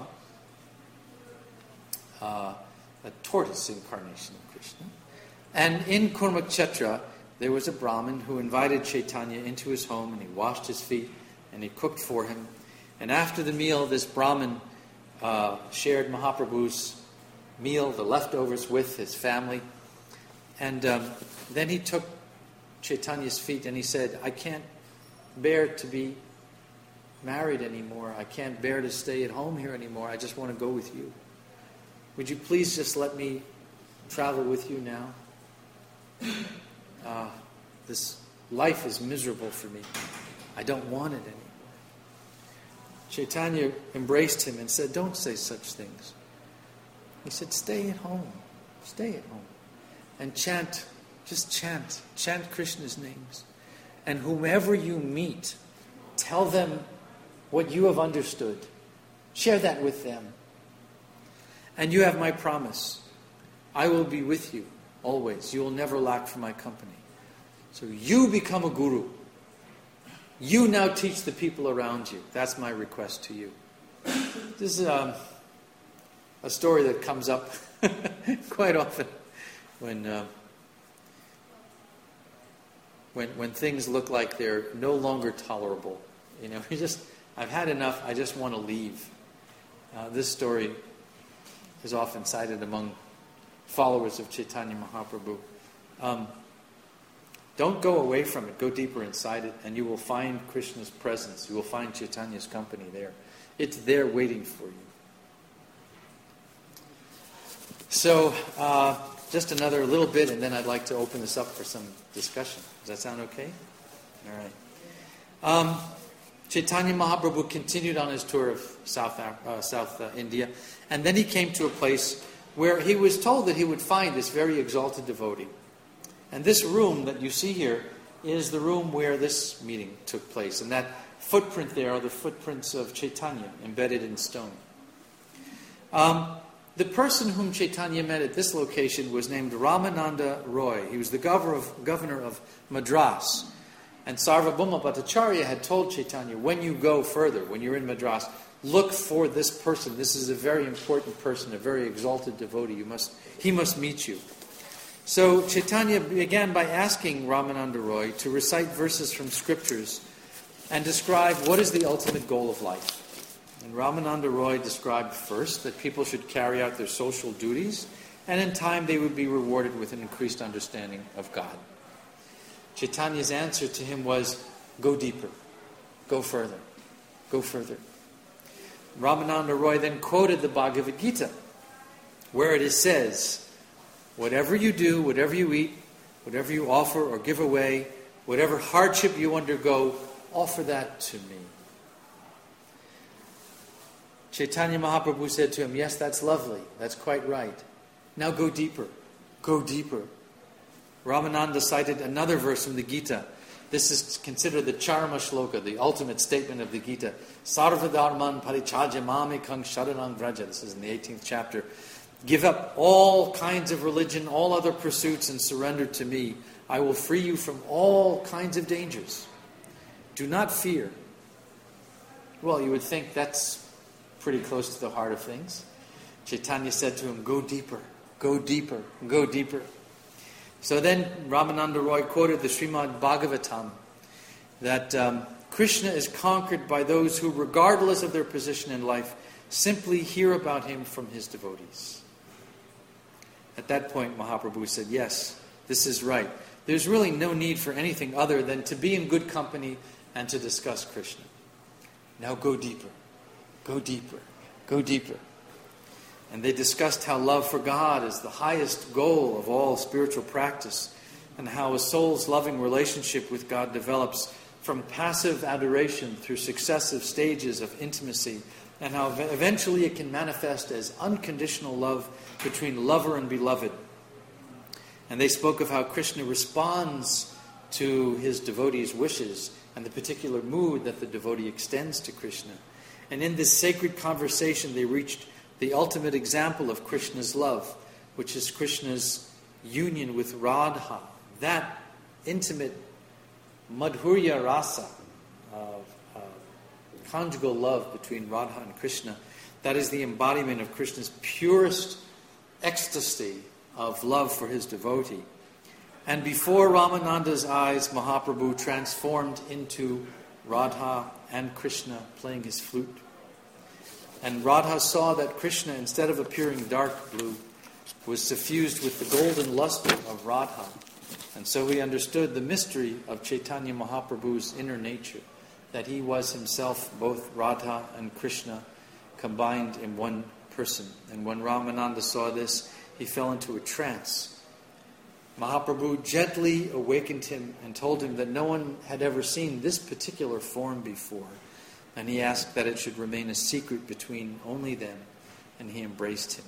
uh, a tortoise incarnation of Krishna. And in Kurmakshetra, there was a Brahmin who invited Chaitanya into his home, and he washed his feet, and he cooked for him. And after the meal, this Brahmin uh, shared Mahaprabhu's meal, the leftovers, with his family. And um, then he took Chaitanya's feet and he said, I can't bear to be married anymore. I can't bear to stay at home here anymore. I just want to go with you. Would you please just let me travel with you now? Uh, this life is miserable for me. I don't want it anymore. Chaitanya embraced him and said, don't say such things. He said, stay at home. Stay at home. And chant, just chant. Chant Krishna's names. And whomever you meet, tell them what you have understood. Share that with them. And you have my promise. I will be with you always. You will never lack for my company. So you become a guru. You now teach the people around you. That's my request to you. This is um, a story that comes up quite often when uh, when when things look like they're no longer tolerable. You know, you just I've had enough. I just want to leave. Uh, this story is often cited among followers of Chaitanya Mahaprabhu. Um, don't go away from it. Go deeper inside it, and you will find Krishna's presence. You will find Chaitanya's company there. It's there waiting for you. So, uh, just another little bit, and then I'd like to open this up for some discussion. Does that sound okay? All right. Um, Chaitanya Mahaprabhu continued on his tour of South uh, South uh, India, and then he came to a place where he was told that he would find this very exalted devotee. And this room that you see here is the room where this meeting took place. And that footprint there are the footprints of Chaitanya embedded in stone. Um, the person whom Chaitanya met at this location was named Ramananda Roy. He was the governor of, governor of Madras. And Sarvabhauma Bhattacharya had told Chaitanya, when you go further, when you're in Madras, look for this person. This is a very important person, a very exalted devotee. You must, he must meet you. So Chaitanya began by asking Ramananda Roy to recite verses from scriptures and describe what is the ultimate goal of life. And Ramananda Roy described first that people should carry out their social duties, and in time they would be rewarded with an increased understanding of God. Chaitanya's answer to him was, go deeper, go further, go further. Ramananda Roy then quoted the Bhagavad Gita, where it says, whatever you do, whatever you eat, whatever you offer or give away, whatever hardship you undergo, offer that to me. Chaitanya Mahaprabhu said to him, yes, that's lovely. That's quite right. Now go deeper. Go deeper. Ramananda cited another verse from the Gita. This is considered the Charma Shloka, the ultimate statement of the Gita. Sarva dharman parichaja mamekang sharanang vraja. This is in the eighteenth chapter. Give up all kinds of religion, all other pursuits, and surrender to me. I will free you from all kinds of dangers. Do not fear. Well, you would think that's pretty close to the heart of things. Chaitanya said to him, go deeper, go deeper, go deeper. So then Ramananda Roy quoted the Srimad Bhagavatam that um, Krishna is conquered by those who, regardless of their position in life, simply hear about him from his devotees. At that point, Mahaprabhu said, yes, this is right. There's really no need for anything other than to be in good company and to discuss Krishna. Now go deeper, go deeper, go deeper. And they discussed how love for God is the highest goal of all spiritual practice, and how a soul's loving relationship with God develops from passive adoration through successive stages of intimacy, and how eventually it can manifest as unconditional love between lover and beloved. And they spoke of how Krishna responds to his devotee's wishes and the particular mood that the devotee extends to Krishna. And in this sacred conversation they reached the ultimate example of Krishna's love, which is Krishna's union with Radha. That intimate madhurya rasa, of uh, conjugal love between Radha and Krishna, that is the embodiment of Krishna's purest ecstasy of love for his devotee. And before Ramananda's eyes, Mahaprabhu transformed into Radha and Krishna playing his flute. And Radha saw that Krishna, instead of appearing dark blue, was suffused with the golden luster of Radha. And so he understood the mystery of Chaitanya Mahaprabhu's inner nature, that he was himself both Radha and Krishna combined in one person. And when Ramananda saw this, he fell into a trance. Mahaprabhu gently awakened him and told him that no one had ever seen this particular form before. And he asked that it should remain a secret between only them, and he embraced him.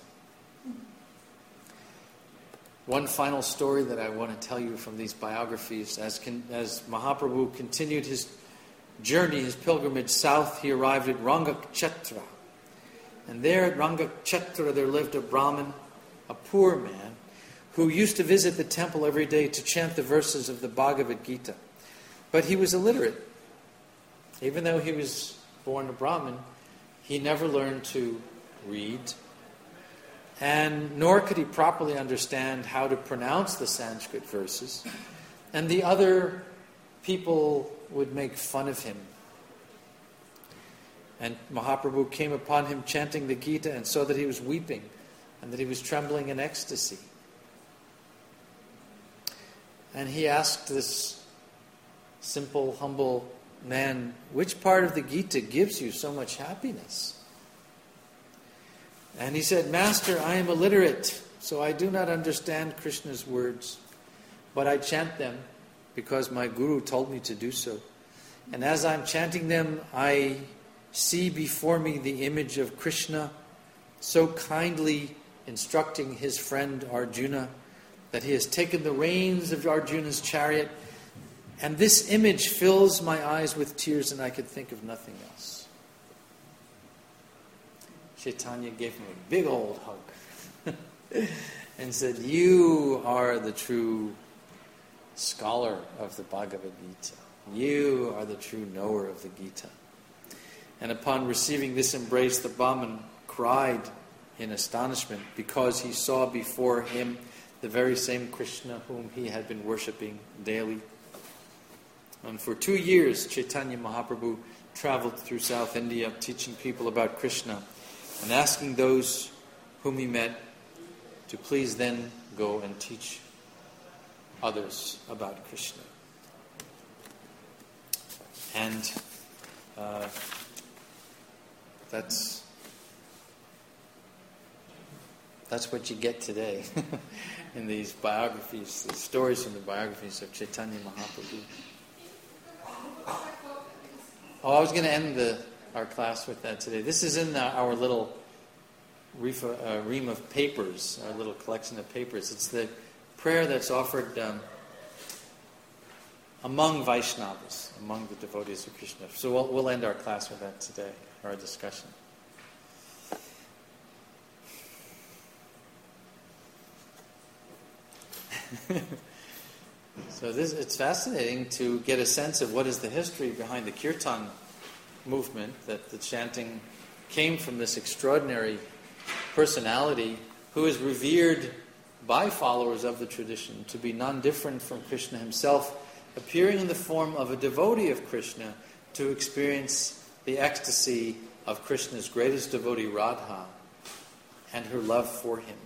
One final story that I want to tell you from these biographies. As, con- as Mahaprabhu continued his journey, his pilgrimage south, he arrived at Rangakshetra. And there at Rangakshetra there lived a Brahmin, a poor man, who used to visit the temple every day to chant the verses of the Bhagavad Gita. But he was illiterate. Even though he was born a Brahmin, he never learned to read, and nor could he properly understand how to pronounce the Sanskrit verses, and the other people would make fun of him. And Mahaprabhu came upon him chanting the Gita and saw that he was weeping and that he was trembling in ecstasy. And he asked this simple, humble man, which part of the Gita gives you so much happiness? And he said, Master, I am illiterate, so I do not understand Krishna's words, but I chant them because my Guru told me to do so. And as I'm chanting them, I see before me the image of Krishna so kindly instructing his friend Arjuna that he has taken the reins of Arjuna's chariot, and this image fills my eyes with tears and I could think of nothing else. Chaitanya gave me a big old hug and said, you are the true scholar of the Bhagavad Gita. You are the true knower of the Gita. And upon receiving this embrace, the Brahmin cried in astonishment because he saw before him the very same Krishna whom he had been worshipping daily. And for two years, Chaitanya Mahaprabhu traveled through South India teaching people about Krishna and asking those whom he met to please then go and teach others about Krishna. And uh, that's that's what you get today in these biographies, the stories from the biographies of Chaitanya Mahaprabhu. Oh, I was going to end the, our class with that today. This is in the, our little reef, uh, ream of papers, our little collection of papers. It's the prayer that's offered um, among Vaishnavas, among the devotees of Krishna. So we'll, we'll end our class with that today, our discussion. So this, it's fascinating to get a sense of what is the history behind the Kirtan movement, that the chanting came from this extraordinary personality who is revered by followers of the tradition to be non-different from Krishna himself, appearing in the form of a devotee of Krishna to experience the ecstasy of Krishna's greatest devotee, Radha, and her love for him.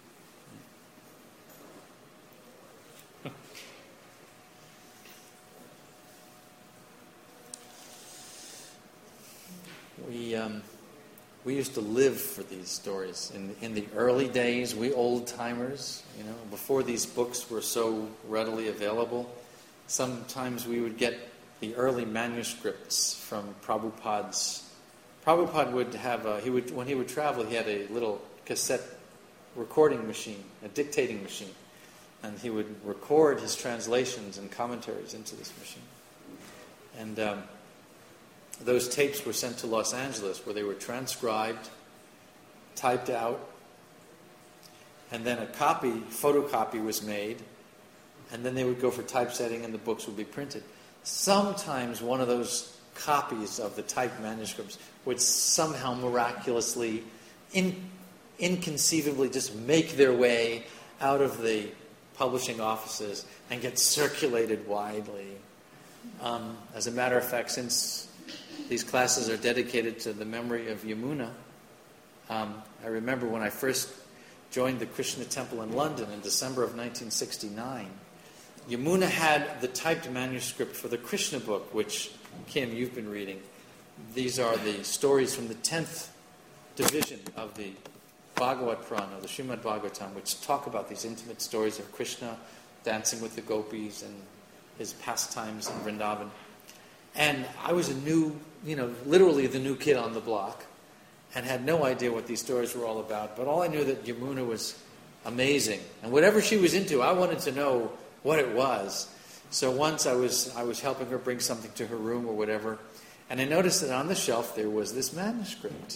We um, we used to live for these stories. In in the early days, we old timers, you know, before these books were so readily available, sometimes we would get the early manuscripts from Prabhupada's. Prabhupada would have a, he would when he would travel, he had a little cassette recording machine, a dictating machine, and he would record his translations and commentaries into this machine. And um, those tapes were sent to Los Angeles, where they were transcribed, typed out, and then a copy, photocopy was made, and then they would go for typesetting and the books would be printed. Sometimes one of those copies of the typed manuscripts would somehow miraculously, in, inconceivably just make their way out of the publishing offices and get circulated widely. Um, as a matter of fact, since these classes are dedicated to the memory of Yamuna, um, I remember when I first joined the Krishna Temple in London in December of nineteen sixty-nine, Yamuna had the typed manuscript for the Krishna book, which, Kim, you've been reading. These are the stories from the tenth division of the Bhagavad Purana, the Srimad Bhagavatam, which talk about these intimate stories of Krishna dancing with the gopis and his pastimes in Vrindavan. And I was a new, you know, literally the new kid on the block, and had no idea what these stories were all about. But all I knew that Yamuna was amazing. And whatever she was into, I wanted to know what it was. So once I was I was helping her bring something to her room or whatever, and I noticed that on the shelf there was this manuscript.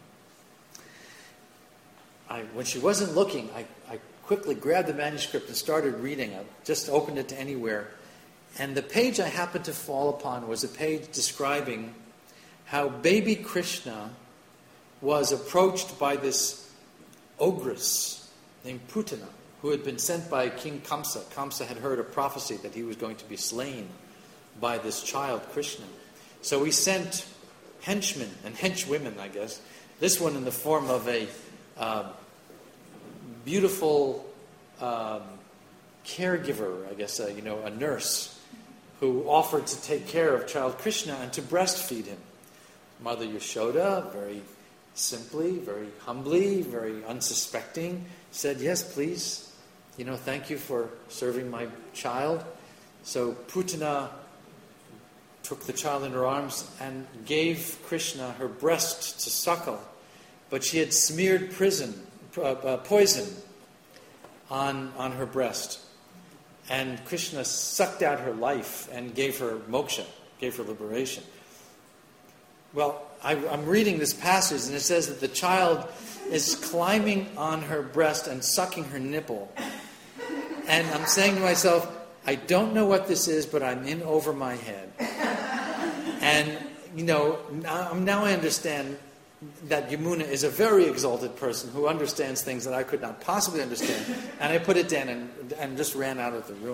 I, when she wasn't looking, I, I quickly grabbed the manuscript and started reading. I just opened it to anywhere. And the page I happened to fall upon was a page describing how baby Krishna was approached by this ogress named Putana, who had been sent by King Kamsa. Kamsa had heard a prophecy that he was going to be slain by this child, Krishna. So he sent henchmen and henchwomen, I guess. This one in the form of a uh, beautiful um, caregiver, I guess, uh, you know, a nurse, who offered to take care of child Krishna and to breastfeed him. Mother Yashoda, very simply, very humbly, very unsuspecting, said, yes, please, you know, thank you for serving my child. So Putana took the child in her arms and gave Krishna her breast to suckle. But she had smeared prison, uh, uh, poison on, on her breast. And Krishna sucked out her life and gave her moksha, gave her liberation. Well, I, I'm reading this passage, and it says that the child is climbing on her breast and sucking her nipple. And I'm saying to myself, I don't know what this is, but I'm in over my head. And, you know, now, now I understand that Yamuna is a very exalted person who understands things that I could not possibly understand. And I put it down and, and just ran out of the room.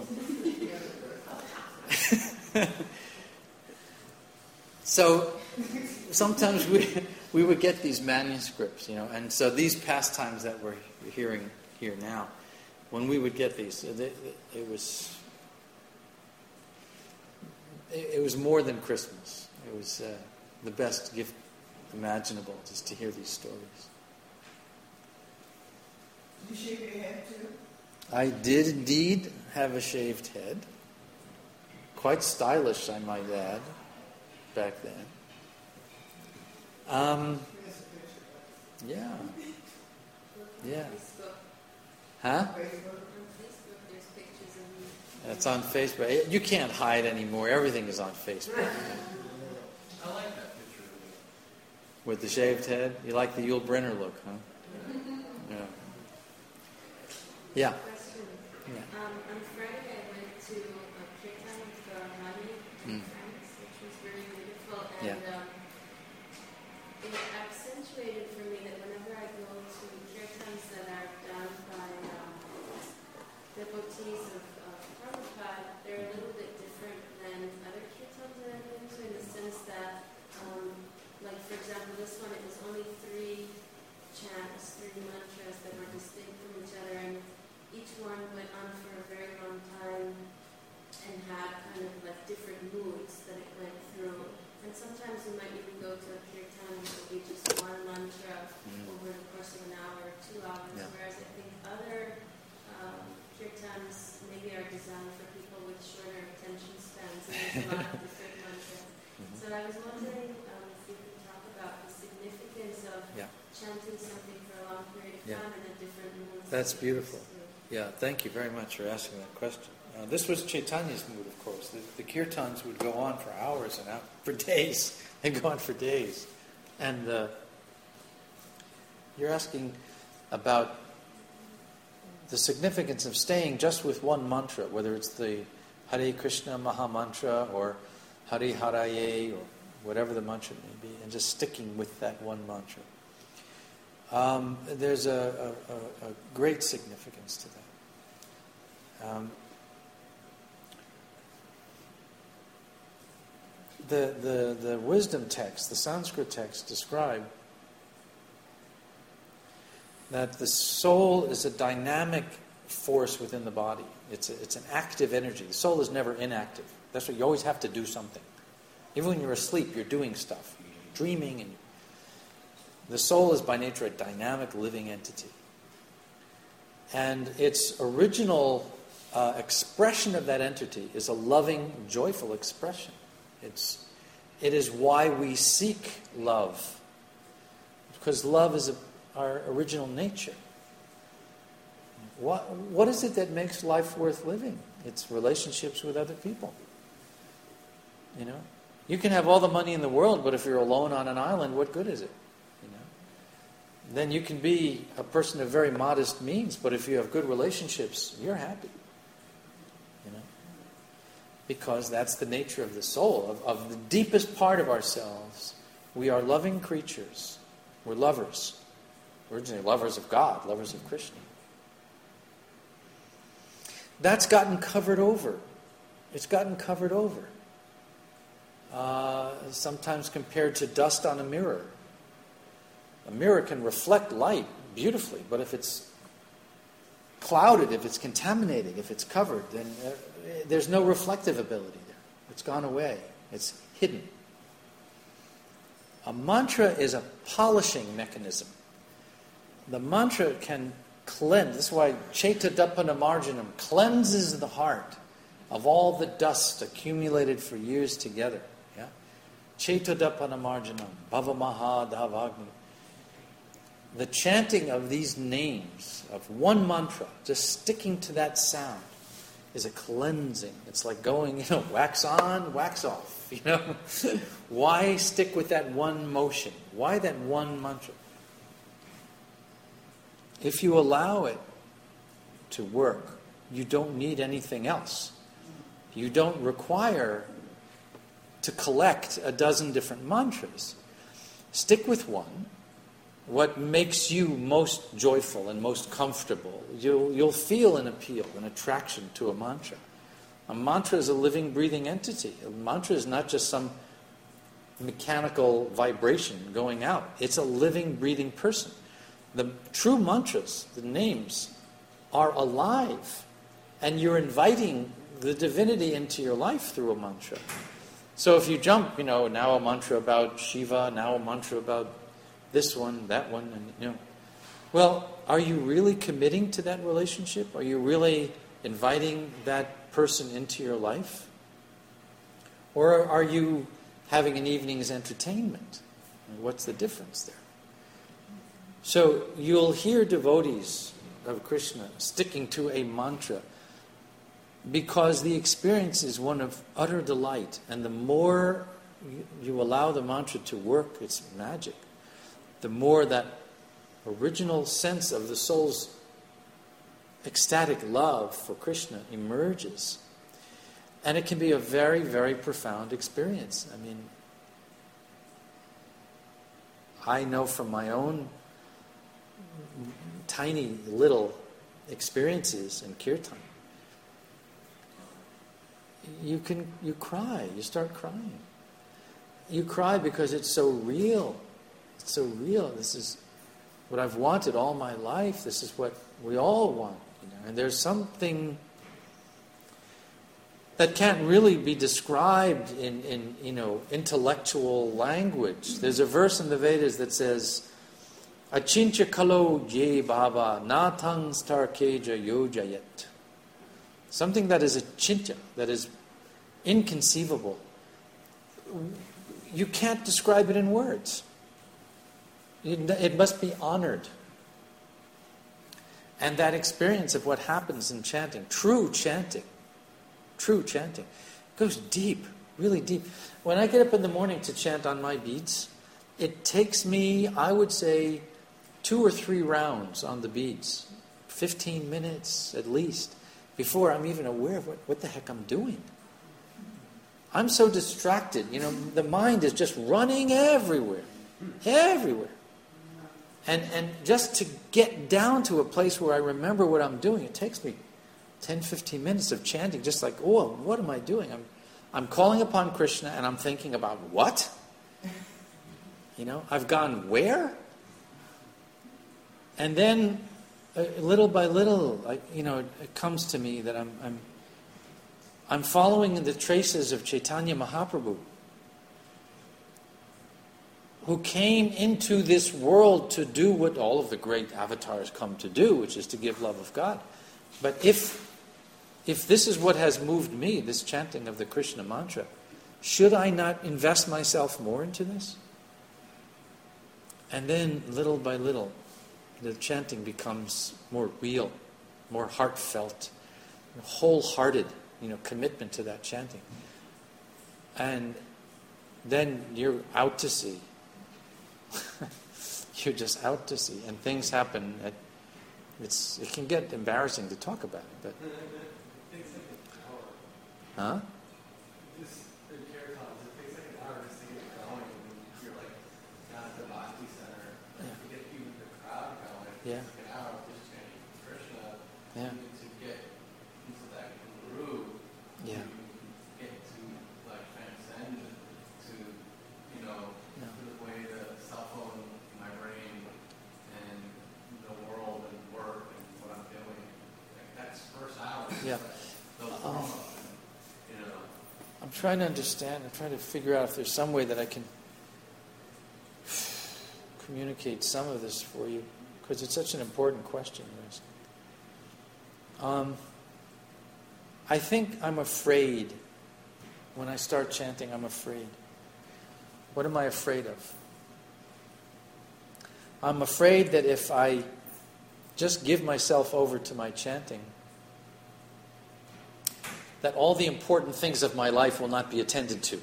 So sometimes we we would get these manuscripts, you know, and so these pastimes that we're hearing here now, when we would get these, it, it was it, it was more than Christmas. It was uh, the best gift imaginable, just to hear these stories. Did you shave your head too? I did indeed have a shaved head. Quite stylish, I might add, back then. Um, yeah. Yeah. Huh? It's on Facebook. You can't hide anymore. Everything is on Facebook. I like that picture. With the shaved head? You like the Yul Brynner look, huh? Yeah. Yeah. Question. Yeah. Um, on Friday, I went to a kirtan with uh, Mani and Mm. friends, which was very beautiful. And Yeah. um, it accentuated for me that whenever I go to kirtans that are done by um, devotees of, of Prabhupada, they're a little bit different than other kirtans that I've been to, in the sense that, um, like for example, this one, it was only three chants, three mantras that were distinct from each other, and each one went on for a very long time and had kind of like different moods that it went through. And sometimes we might even go to a kirtan which will be just one mantra Mm. over the course of an hour or two hours, Yeah. whereas I think other um, kirtans maybe are designed for people with shorter attention spans, and there's a lot of different mantras. Mhm. So I was wondering um, if you could talk about the significance of Yeah. chanting something for a long period of Yeah. time and the different moods. That's that it goes beautiful. through. Yeah, thank you very much for asking that question. Uh, this was Chaitanya's mood, of course. The, the kirtans would go on for hours and hours, for days. They'd go on for days. And uh, you're asking about the significance of staying just with one mantra, whether it's the Hare Krishna Maha Mantra or Hare Haraye or whatever the mantra may be, and just sticking with that one mantra. Um, there's a, a, a, a great significance to that. Um, the, the, the wisdom text, the Sanskrit text, describe that the soul is a dynamic force within the body. It's, a, it's an active energy. The soul is never inactive. That's why you always have to do something. Even when you're asleep, you're doing stuff. You're dreaming. And the soul is by nature a dynamic, living entity. And its original uh, expression of that entity is a loving, joyful expression. It's, it is why we seek love. Because love is a, our original nature. What, what is it that makes life worth living? It's relationships with other people. You know? You can have all the money in the world, but if you're alone on an island, what good is it? You know? Then you can be a person of very modest means, but if you have good relationships, you're happy. You know? Because that's the nature of the soul, of, of the deepest part of ourselves. We are loving creatures. We're lovers. Originally lovers of God, lovers of Krishna. That's gotten covered over. It's gotten covered over. Uh, sometimes compared to dust on a mirror. A mirror can reflect light beautifully, but if it's clouded, if it's contaminated, if it's covered, then uh, there's no reflective ability there. It's gone away. It's hidden. A mantra is a polishing mechanism. The mantra can cleanse. This is why Chaitadapanamarjanam cleanses the heart of all the dust accumulated for years together. Yeah? Chaitadapanamarjanam, Bhavamaha Davagni. The chanting of these names, of one mantra, just sticking to that sound, is a cleansing. It's like going, you know, wax on, wax off. You know, why stick with that one motion? Why that one mantra? If you allow it to work, you don't need anything else. You don't require to collect a dozen different mantras. Stick with one. What makes you most joyful and most comfortable, you'll, you'll feel an appeal, an attraction to a mantra. A mantra is a living, breathing entity. A mantra is not just some mechanical vibration going out. It's a living, breathing person. The true mantras, the names, are alive. And you're inviting the divinity into your life through a mantra. So if you jump, you know, now a mantra about Shiva, now a mantra about this one, that one, and you know. Well, are you really committing to that relationship? Are you really inviting that person into your life? Or are you having an evening's entertainment? And what's the difference there? So you'll hear devotees of Krishna sticking to a mantra because the experience is one of utter delight. And the more you allow the mantra to work, it's magic. The more that original sense of the soul's ecstatic love for Krishna emerges. And it can be a very, very profound experience. I mean, I know from my own tiny little experiences in kirtan, you can you cry, you start crying. You cry because it's so real. It's so real. This is what I've wanted all my life. This is what we all want. You know? And there's something that can't really be described in, in you know intellectual language. There's a verse in the Vedas that says, Achincha kalo je baba natang starkeja yojayat. Something that is achincha, that is inconceivable. You can't describe it in words. It must be honored. And that experience of what happens in chanting, true chanting, true chanting, goes deep, really deep. When I get up in the morning to chant on my beads, it takes me, I would say, two or three rounds on the beads, fifteen minutes at least, before I'm even aware of what, what the heck I'm doing. I'm so distracted. You know, the mind is just running everywhere, everywhere. And and just to get down to a place where I remember what I'm doing, it takes me ten, fifteen minutes of chanting, just like, oh, what am I doing? I'm I'm calling upon Krishna and I'm thinking about what? You know, I've gone where? And then uh, little by little, I, you know, it, it comes to me that I'm I'm I'm following in the traces of Chaitanya Mahaprabhu, who came into this world to do what all of the great avatars come to do, which is to give love of God. But if if this is what has moved me, this chanting of the Krishna mantra, should I not invest myself more into this? And then, little by little, the chanting becomes more real, more heartfelt, wholehearted, you know, commitment to that chanting. And then you're out to sea. You're just out to sea, and things happen. At, it's it can get embarrassing to talk about it, but It takes like an huh? hour. Just in kirtans, it takes like an hour just to get going. And you're like down at the Bhakti Center, to get even the crowd Yeah. Like an hour of just chanting Krishna. Yeah. You need to get into that groove. Yeah. You get to like transcend to, you know, Yeah. put away the cell phone in my brain and the world and work and what I'm doing. Like that's first hour. Yeah. The Oh. warm up, you know. I'm trying to understand. I'm trying to figure out if there's some way that I can communicate some of this for you, because it's such an important question. Um, I think I'm afraid. When I start chanting, I'm afraid. What am I afraid of? I'm afraid that if I just give myself over to my chanting, that all the important things of my life will not be attended to.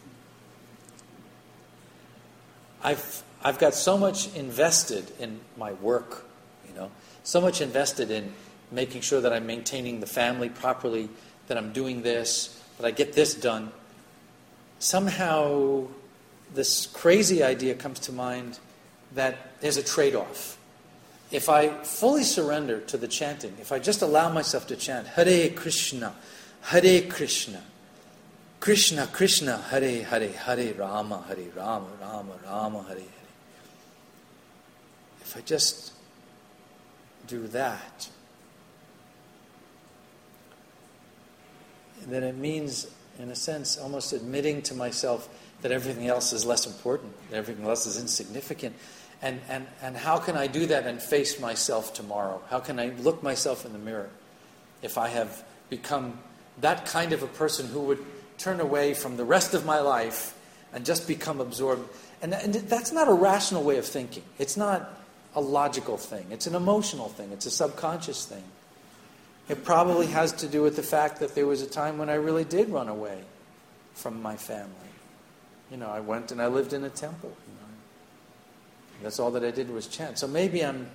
I've I've got so much invested in my work, you know, so much invested in making sure that I'm maintaining the family properly, that I'm doing this, that I get this done. Somehow this crazy idea comes to mind that there's a trade-off. If I fully surrender to the chanting, if I just allow myself to chant, Hare Krishna, Hare Krishna, Krishna Krishna, Hare Hare, Hare Rama, Hare Rama, Rama Rama, Hare Hare. If I just do that, then it means, in a sense, almost admitting to myself that everything else is less important, that everything else is insignificant. And, and, and how can I do that and face myself tomorrow? How can I look myself in the mirror if I have become that kind of a person who would turn away from the rest of my life and just become absorbed? And, and that's not a rational way of thinking. It's not a logical thing. It's an emotional thing. It's a subconscious thing. It probably has to do with the fact that there was a time when I really did run away from my family. You know, I went and I lived in a temple. You know. That's all that I did was chant. So maybe I'm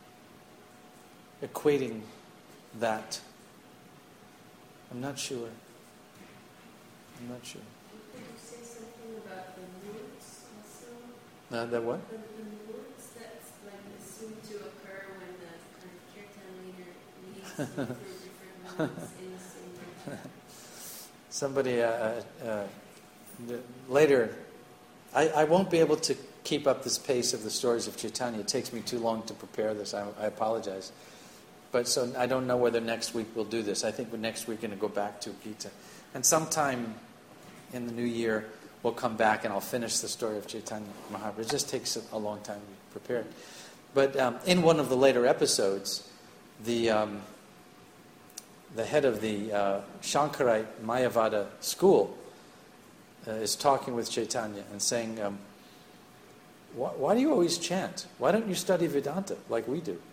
equating that. I'm not sure. I'm not sure. Could you say something about the moods also? Uh, that what? The, the moods that like assume to occur when the kind of kirtan leader leads you through different moods in the same way. Somebody uh, uh, the, later, I, I won't be able to keep up this pace of the stories of Chaitanya. It takes me too long to prepare this. I, I apologize. But so I don't know whether next week we'll do this. I think we're next week going to go back to Gita. And sometime in the new year, we'll come back and I'll finish the story of Chaitanya Mahaprabhu. It just takes a, a long time to prepare it. But um, in one of the later episodes, the um, the head of the uh, Shankarite Mayavada school uh, is talking with Chaitanya and saying, um, why, why do you always chant? Why don't you study Vedanta like we do?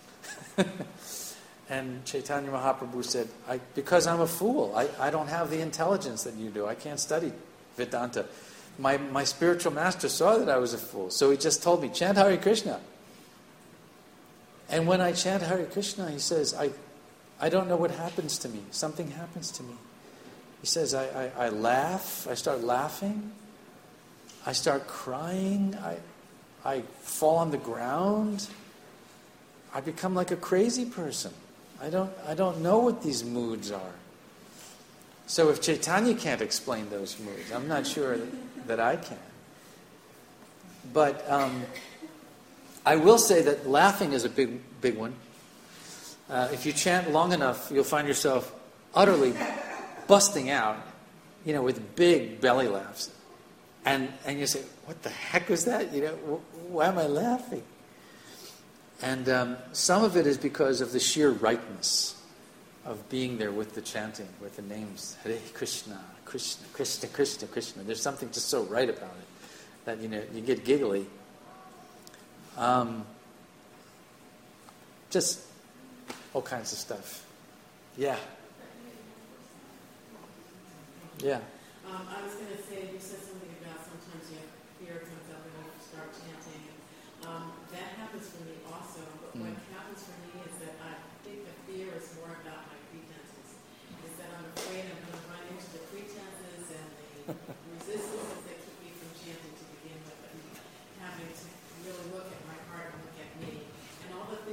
And Chaitanya Mahaprabhu said, I, because I'm a fool. I, I don't have the intelligence that you do. I can't study Vedanta. My, my spiritual master saw that I was a fool. So he just told me, chant Hare Krishna. And when I chant Hare Krishna, he says, I, I don't know what happens to me. Something happens to me. He says, I, I, I laugh. I start laughing. I start crying. I, I fall on the ground. I become like a crazy person. I don't, I don't know what these moods are. So if Chaitanya can't explain those moods, I'm not sure that, that I can. But um, I will say that laughing is a big, big one. Uh, if you chant long enough, you'll find yourself utterly busting out, you know, with big belly laughs. And and you say, what the heck was that? You know, wh- why am I laughing? And um, some of it is because of the sheer rightness of being there with the chanting, with the names, Hare Krishna, Krishna, Krishna, Krishna, Krishna. There's something just so right about it that, you know, you get giggly. Um, just all kinds of stuff. Yeah. Yeah. Um, I was going to say, you said something about sometimes you have fear comes up and you start chanting. Um, that happens for me also, but Mm. what happens for me is that I think the fear is more about my pretenses. Is that I'm afraid I'm going to run into the pretenses and the resistances that keep me from chanting to begin with, and having to really look at my heart and look at me. And all the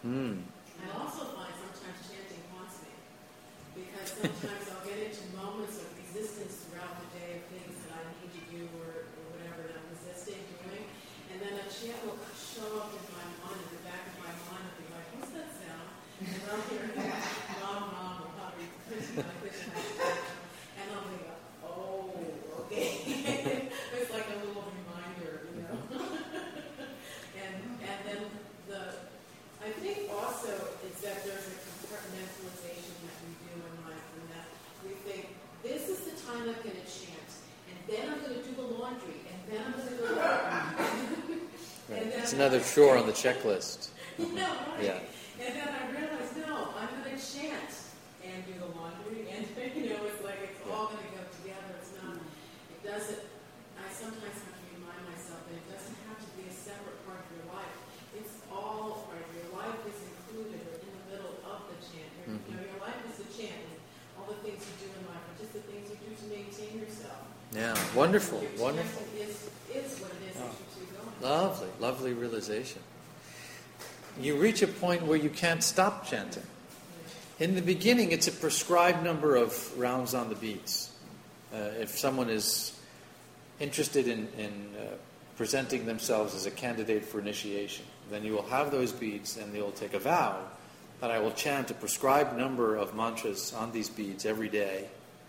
Hmm. I also find sometimes chanting haunts me, because sometimes I'll get into moments of resistance throughout the day of things that I need to do or, or whatever that I'm resisting doing, and then a chant will show up in my mind, in the back of my mind, and be like, what's that sound? And I'll hear Mom, Mom, or Hare Krishna, Krishna, and I'll be like, oh, okay. It's like a little reminder, you know. and and then the, I think also it's that there's a compartmentalization that we do in life, and that we think, this is the time I'm going to chant, and then I'm going to do the laundry, and then I'm going to go to Right. It's another chore on the checklist. You know, right? Yeah. And then I realized, no, I'm going to chant and do the laundry, and you know, it's like it's all going to go together. It's not. It doesn't. I sometimes have to remind myself that it doesn't have to be a separate part of your life. It's all part of your life is included in the middle of the chant. Your, Mm-hmm. you know, your life is the chant, and all the things you do in life are just the things you do to maintain yourself. Yeah, wonderful, Your wonderful. chanting is is what it is that keeps you going. Lovely, lovely realization. You reach a point where you can't stop chanting. In the beginning, it's a prescribed number of rounds on the beads. Uh, if someone is interested in, in uh, presenting themselves as a candidate for initiation, then you will have those beads and they'll take a vow that I will chant a prescribed number of mantras on these beads every day,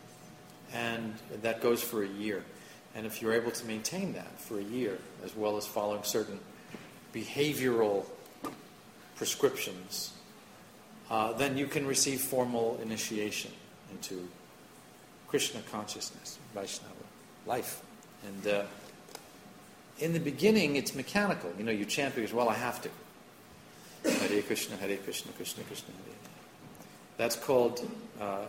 and that goes for a year. And if you're able to maintain that for a year, as well as following certain behavioral prescriptions, uh, then you can receive formal initiation into Krishna consciousness, Vaishnava life. And uh, in the beginning, it's mechanical. You know, you chant because, well, I have to. Hare Krishna, Hare Krishna, Krishna Krishna, Hare Hare. That's called uh,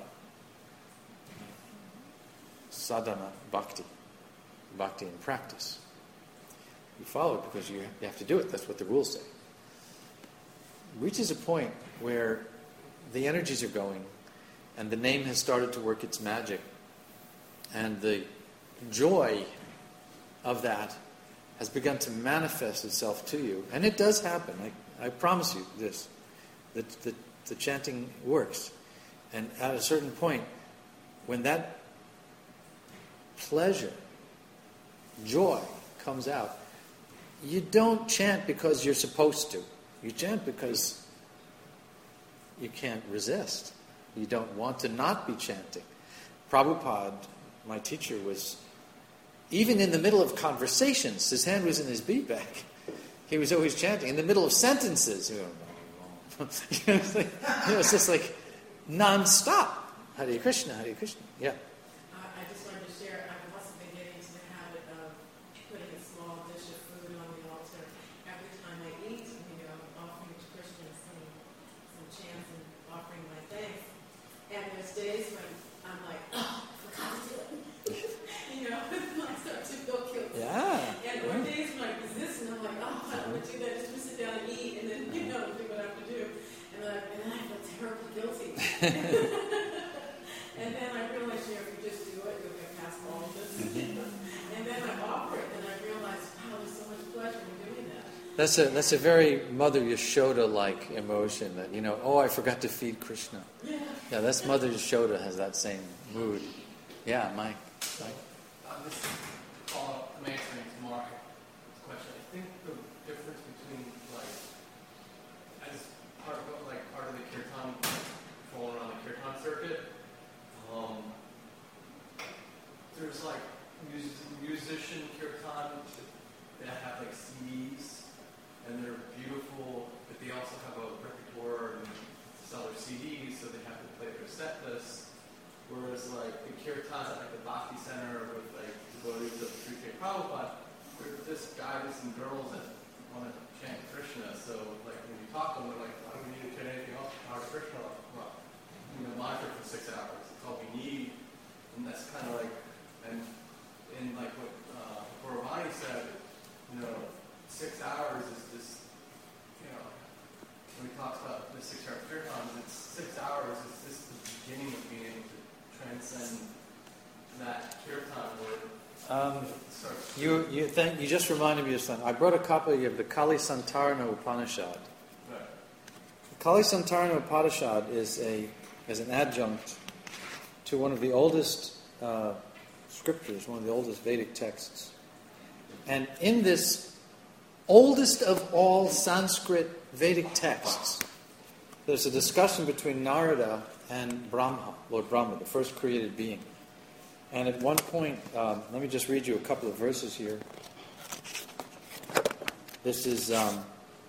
sadhana bhakti. Bhakti in practice. You follow it because you you have to do it. That's what the rules say. It reaches a point where the energies are going and the name has started to work its magic, and the joy of that has begun to manifest itself to you. And it does happen. I, I promise you this. That the, the chanting works. And at a certain point, when that pleasure, joy comes out, you don't chant because you're supposed to. You chant because you can't resist. You don't want to not be chanting. Prabhupada, my teacher, was, even in the middle of conversations, his hand was in his bead bag. He was always chanting. In the middle of sentences, you know, it was like, it was just like non-stop. Hare Krishna, Hare Krishna. Yeah. I just wanted to share, I've also been getting into the habit of putting a small dish of food on the altar every time I eat, you know, offering to Krishna some, some chants and offering my thanks. And there's days when I'm like, oh, I forgot to do it. You know, I start to feel guilty. Yeah. And there are days when I resist and I'm like, oh, I don't want to do that, just to sit down and eat and then, you know, do what I have to do. And then, and then I feel terribly guilty. And then I realize, you know, if you just do it, you'll get past all of this. And then I offer it, and I realize, wow, there's so much pleasure in doing that. That's a that's a very Mother Yashoda-like emotion. That, you know, oh, I forgot to feed Krishna. Yeah. Yeah, that's Mother Yashoda has that same mood. Yeah, Mike. Mike. Uh, this follow up, I'm answering tomorrow question. I think the difference between like as part of like part of the kirtan, rolling around the kirtan circuit, um, there's like mus- musician kirtan that have like C Ds and they're beautiful, but they also have a repertoire and sell their C Ds, so they have to play their set list. Whereas like the kirtans at like the Bhakti Center with like devotees of Sri K. Prabhupada, we're just guys and girls that want to chant Krishna. So like when you talk to them, they're like, why do we need to chant anything else? Hare Krishna, well, you know, mantra for six hours. That's all we need. And that's kind of like, and in like what uh, Gauravani said, you know, six hours is just, you know, when he talks about the six hour kirtans, it's six hours is just the beginning of being able to transcend that kirtan word. Um, you you thank, you just reminded me of something. I brought a copy of the Kali Santarana Upanishad. Right. Kali Santarna Upanishad is a is an adjunct to one of the oldest uh, scriptures, one of the oldest Vedic texts. And in this oldest of all Sanskrit Vedic texts, there's a discussion between Narada and Brahma, Lord Brahma, the first created being. And at one point, um, let me just read you a couple of verses here. This is um,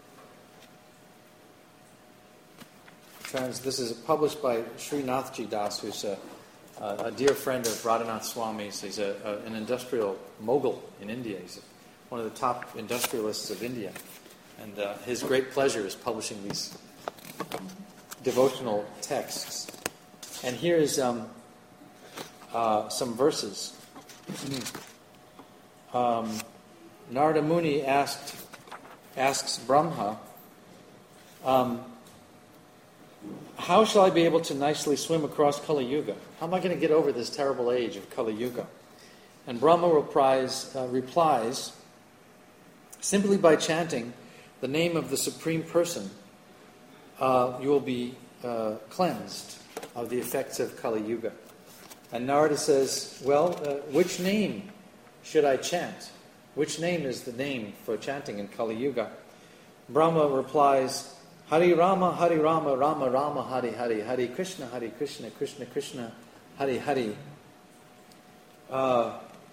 trans. This is published by Srinathji Das, who's a, a, a dear friend of Radhanath Swami's. He's a, a, an industrial mogul in India. He's a, one of the top industrialists of India. And uh, his great pleasure is publishing these devotional texts. And here's um, uh, some verses. um, Narada Muni asked, asks Brahma, um, how shall I be able to nicely swim across Kali Yuga? How am I going to get over this terrible age of Kali Yuga? And Brahma replies, uh, replies simply by chanting the name of the Supreme Person, uh, you will be uh, cleansed of the effects of Kali Yuga. And Narada says, well, uh, which name should I chant? Which name is the name for chanting in Kali Yuga? Brahma replies, Hari Rama, Hari Rama, Rama Rama, Hari Hari, Hari Krishna, Hari Krishna, Krishna Krishna, Hari Hari. Uh,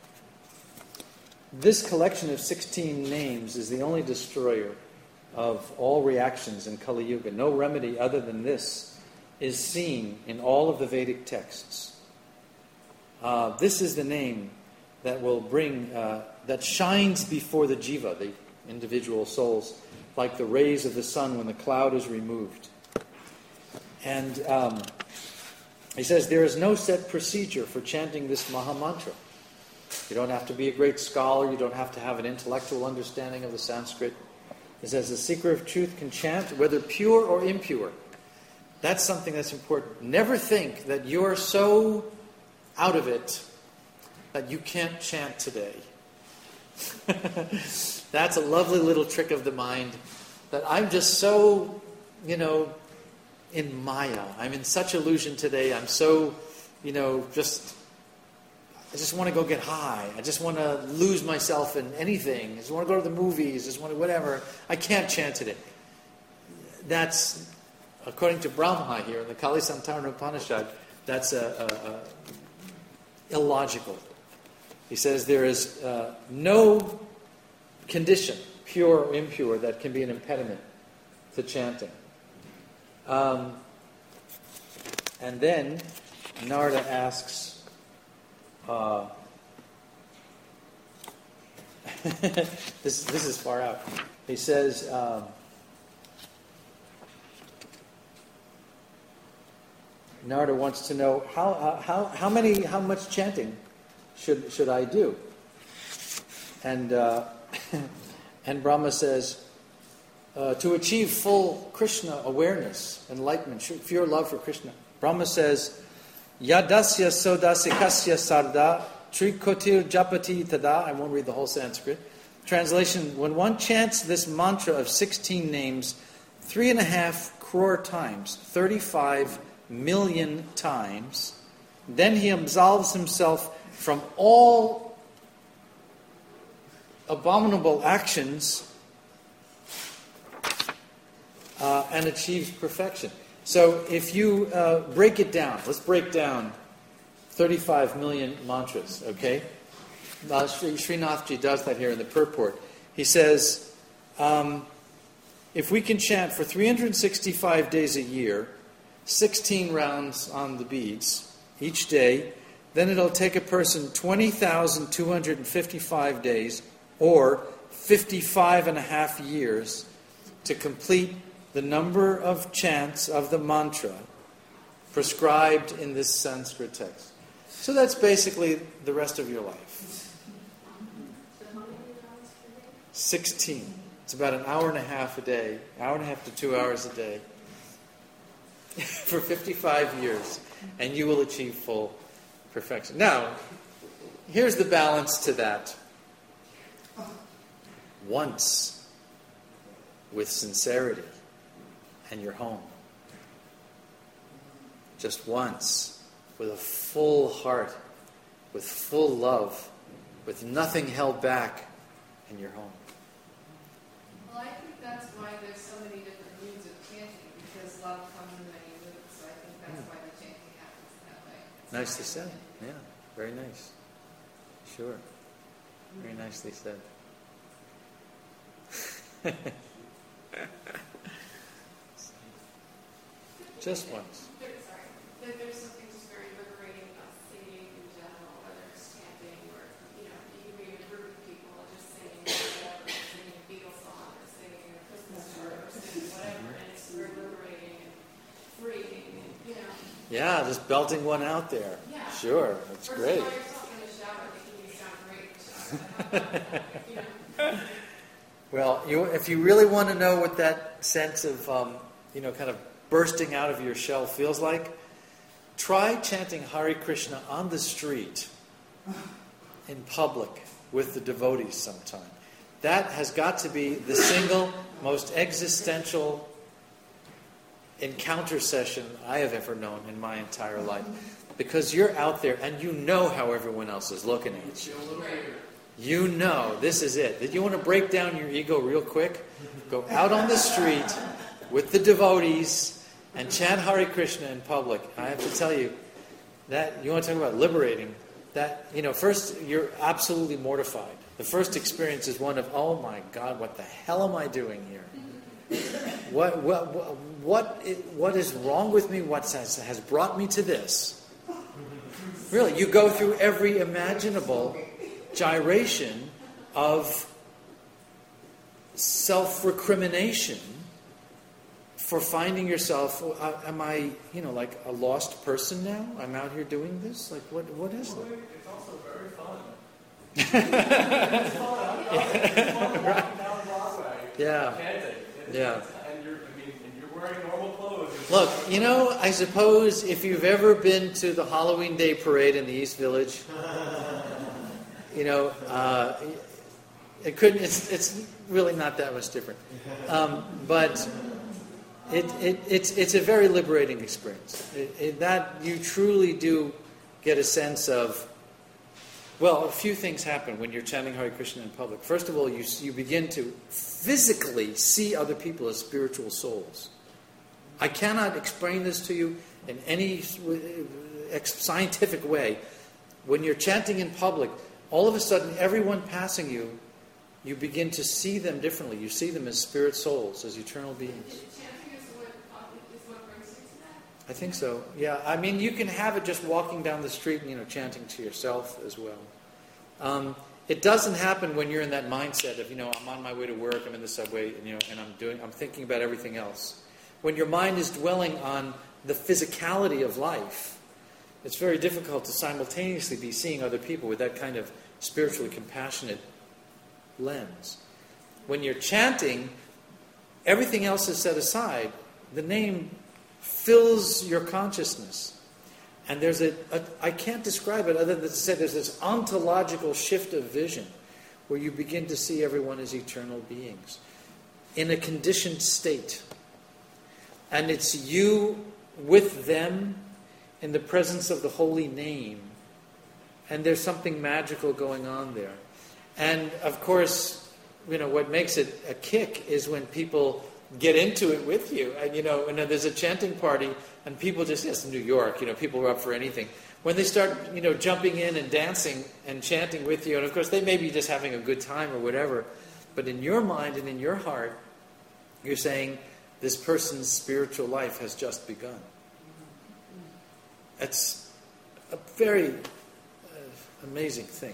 this collection of sixteen names is the only destroyer of all reactions in Kali Yuga. No remedy other than this is seen in all of the Vedic texts. Uh, this is the name that will bring, uh, that shines before the jiva, the individual souls, like the rays of the sun when the cloud is removed. And um, he says there is no set procedure for chanting this Maha Mantra. You don't have to be a great scholar. You don't have to have an intellectual understanding of the Sanskrit. He says the seeker of truth can chant whether pure or impure. That's something that's important. Never think that you're so out of it that you can't chant today. That's a lovely little trick of the mind, that I'm just so, you know, in Maya. I'm in such illusion today. I'm so, you know, just, I just want to go get high. I just want to lose myself in anything. I just want to go to the movies. I just want to whatever. I can't chant today. That's, according to Brahma here in the Kali Santarna Upanishad, that's a, a, a illogical. He says there is uh, no condition, pure or impure, that can be an impediment to chanting. Um, and then Narada asks, uh, this, this is far out. He says, um, Narada wants to know how how how many how much chanting should should I do? And uh, and Brahma says, uh, to achieve full Krishna awareness, enlightenment, pure love for Krishna. Brahma says, Yadasya sodasikasya sarda trikotir japati tada. I won't read the whole Sanskrit. Translation: when one chants this mantra of sixteen names three and a half crore times, thirty-five million times, then he absolves himself from all abominable actions uh, and achieves perfection. So if you uh, break it down, let's break down thirty-five million mantras, okay? Uh, Sri, Srinathji does that here in the purport. He says, um, if we can chant for three hundred sixty-five days a year, sixteen rounds on the beads each day, then it'll take a person twenty thousand two hundred fifty-five days or fifty-five and a half years to complete the number of chants of the mantra prescribed in this Sanskrit text. So that's basically the rest of your life. sixteen. It's about an hour and a half a day, hour and a half to two hours a day. For fifty-five years, and you will achieve full perfection. Now, here's the balance to that. Once, with sincerity, and you're home. just once, with a full heart, with full love, with nothing held back, and you're home. Well, I think that's why there's so many different moods of chanting, because love comes in many moods, so I think that's Mm. why the chanting happens that way. It's Nicely not said. even- Yeah, very nice. Sure. Very nicely said. Just once. There, sorry, there, there's something just very liberating about singing in general, whether it's chanting or, you know, you can be in a group of people and just singing whatever, singing a Beatles song or singing a Christmas story or singing whatever, and it's very liberating and freeing, and, you know. Yeah, just belting one out there. Yeah. Sure, that's Or great. by yourself in the shower thinking you sound great in the shower. You know. Well, you, if you really want to know what that sense of, um, you know, kind of bursting out of your shell feels like, try chanting Hare Krishna on the street, in public, with the devotees sometime. That has got to be the single most existential encounter session I have ever known in my entire life. Because you're out there and you know how everyone else is looking at you. You know, this is it. Did you want to break down your ego real quick? Go out on the street with the devotees and chant Hare Krishna in public. I have to tell you, that you want to talk about liberating, that, you know, first you're absolutely mortified. The first experience is one of, oh my God, what the hell am I doing here? What what what what, what is wrong with me? What has, has brought me to this? Really, you go through every imaginable gyration of self-recrimination for finding yourself, uh, am I, you know, like a lost person now? I'm out here doing this? Like, what? What is it? It's also very fun. It's fun. It's fun walking down Broadway. Yeah. Chanting. And Yeah. And you're, I mean, and you're wearing normal clothes. Look, you know, I suppose if you've ever been to the Halloween Day Parade in the East Village, you know, uh, it couldn't. It's it's really not that much different, um, but it, it it's it's a very liberating experience. It, it, that you truly do get a sense of. Well, a few things happen when you're chanting Hare Krishna in public. First of all, you you begin to physically see other people as spiritual souls. I cannot explain this to you in any scientific way. When you're chanting in public, all of a sudden, everyone passing you, you begin to see them differently. You see them as spirit souls, as eternal beings. Chanting is what, is what brings you to that? I think so. Yeah, I mean, you can have it just walking down the street and, you know, chanting to yourself as well. Um, it doesn't happen when you're in that mindset of, you know, I'm on my way to work, I'm in the subway, and, you know, and I'm doing, I'm thinking about everything else. When your mind is dwelling on the physicality of life, it's very difficult to simultaneously be seeing other people with that kind of spiritually compassionate lens. When you're chanting, everything else is set aside. The name fills your consciousness. And there's a, a I can't describe it other than to say there's this ontological shift of vision where you begin to see everyone as eternal beings in a conditioned state. And it's you with them in the presence of the holy name. And there's something magical going on there. And of course, you know, what makes it a kick is when people get into it with you. And, you know, and there's a chanting party and people just, yes, in New York, you know, people are up for anything. When they start, you know, jumping in and dancing and chanting with you, and of course they may be just having a good time or whatever, but in your mind and in your heart, you're saying, this person's spiritual life has just begun. It's a very uh, amazing thing.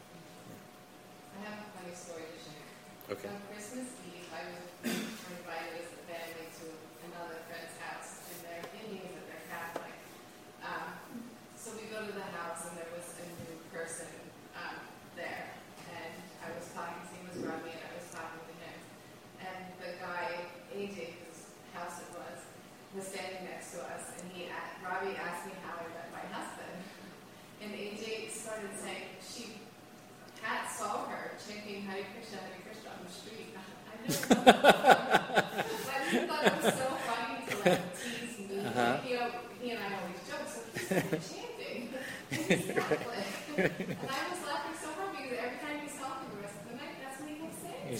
I have a funny story to share. Okay. On Christmas Eve, I was invited as a family to another friend's house, and they're Indians and they're Catholic. Um, so we go to the house, and there was a new person um, there, and I was talking. His name was Robbie, and I was talking to him. And the guy, A J, whose house it was, was standing next to us, and he, Robbie asked me how I met my husband, and A J started saying she. Pat saw her chanting Hare Krishna, Hare Krishna on the street. I never But he thought it was so funny to like tease me. Uh-huh. You know, he and I always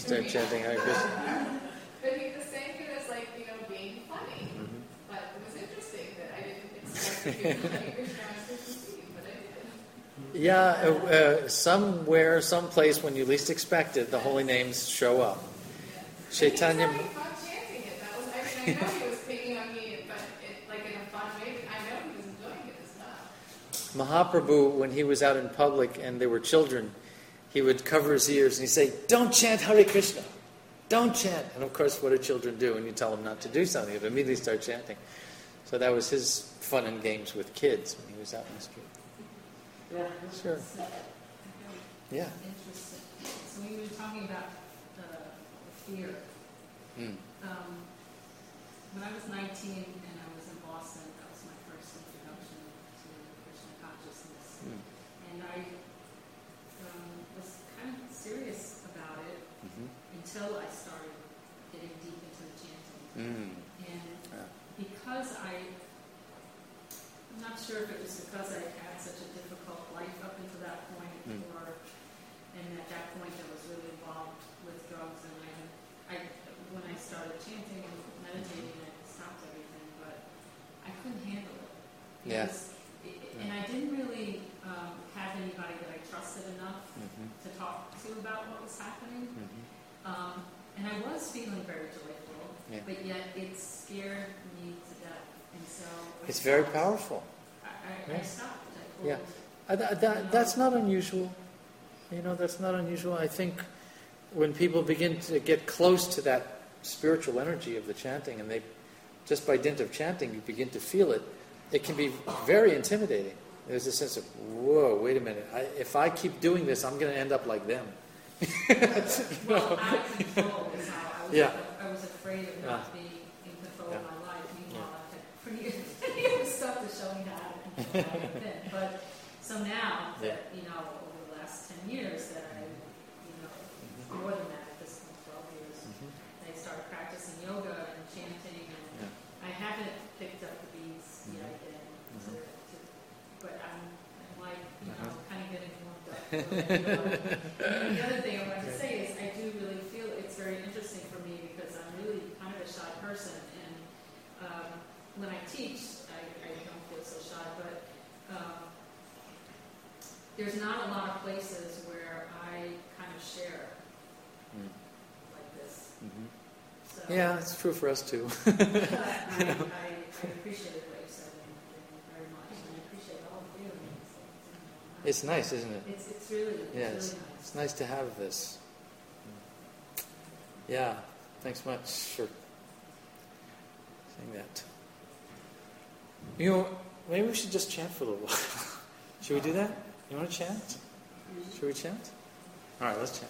start chanting Hare Krishna. But he was saying it as like, you know, being funny. Mm-hmm. But it was interesting that I didn't expect to hear Hare Krishna on Christmas Eve, but I did. Yeah, uh, uh, somewhere, someplace when you least expect it, the holy names show up. Yeah. Chaitanya. He was having fun chanting it. That was, I mean, I know he was picking on me, but it, like in a fun way. I know he was enjoying it as well. Mahaprabhu, when he was out in public and there were children, he would cover his ears and he'd say, "Don't chant Hare Krishna. Don't chant." And of course, what do children do when you tell them not to do something? They immediately start chanting. So that was his fun and games with kids when he was out in the street. Yeah. Sure. Yeah. Interesting. So we were talking about uh, fear. Mm. Um, when I was nineteen and I was in Boston, that was my first introduction to Krishna consciousness. Mm. And I um, was kind of serious about it Mm-hmm. until I started getting deep into the chanting. Mm. And Yeah. because I, I'm not sure if it was because I had such a difficult life up until that point, Mm. or, and at that point I was really involved with drugs, and I, I, when I started chanting and meditating, I stopped everything, but I couldn't handle it. Yeah. Because it- And I didn't really um, have anybody that I trusted enough Mm-hmm. to talk to about what was happening. Mm-hmm. Um, and I was feeling very joyful, Yeah. but yet it scared me to death. And so I It's very stopped. powerful. I, I, Yeah. I stopped. I pulled, Yeah. Uh, that, that, that's not unusual. You know, that's not unusual. I think when people begin to get close to that spiritual energy of the chanting, and they, just by dint of chanting, you begin to feel it, it can be very intimidating. There's a sense of, whoa, wait a minute. I, if I keep doing this, I'm going to end up like them. well, out of control is how I was. Yeah. I was afraid of not Yeah. being in control Yeah. of my life. Meanwhile, I had pretty good stuff to show me how to control my life then. But so now that, you know, over the last ten years that I, you know, more than that at this point, twelve years, I started practicing yoga and chanting, and Yeah. I haven't picked up the beats yet again, to, to, but I'm, I'm like, you know, kind of getting warmed up. for it, you know. And then the other thing I wanted to say is I do really feel it's very interesting for me because I'm really kind of a shy person, and um, when I teach, I, I don't feel so shy, but um, there's not a lot of places where I kind of share Mm. like this. Mhm. So, Yeah, it's true for us too. I, I, I appreciate what you said very much, and I appreciate all of you. And It's nice, isn't it? It's, it's really, it's Yeah, really it's, nice. it's nice to have this. Yeah, thanks much for saying that. You know, maybe we should just chant for a little while. Should we do that? You want to chant? Should we chant? All right, let's chant.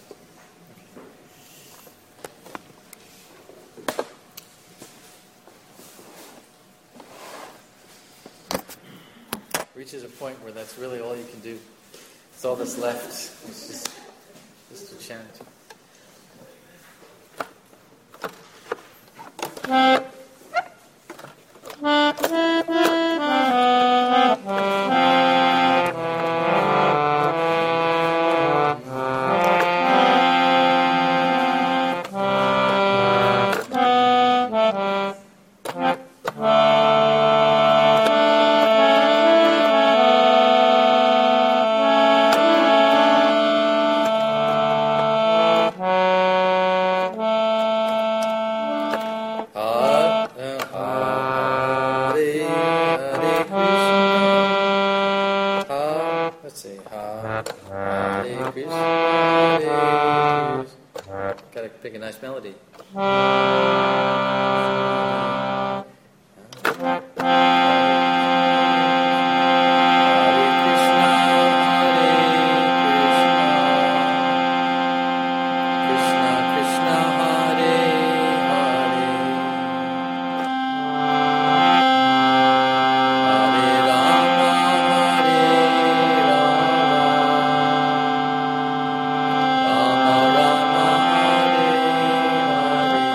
Reaches a point where that's really all you can do. It's all that's left. It's just, just to chant. Gotta pick a nice melody. Hare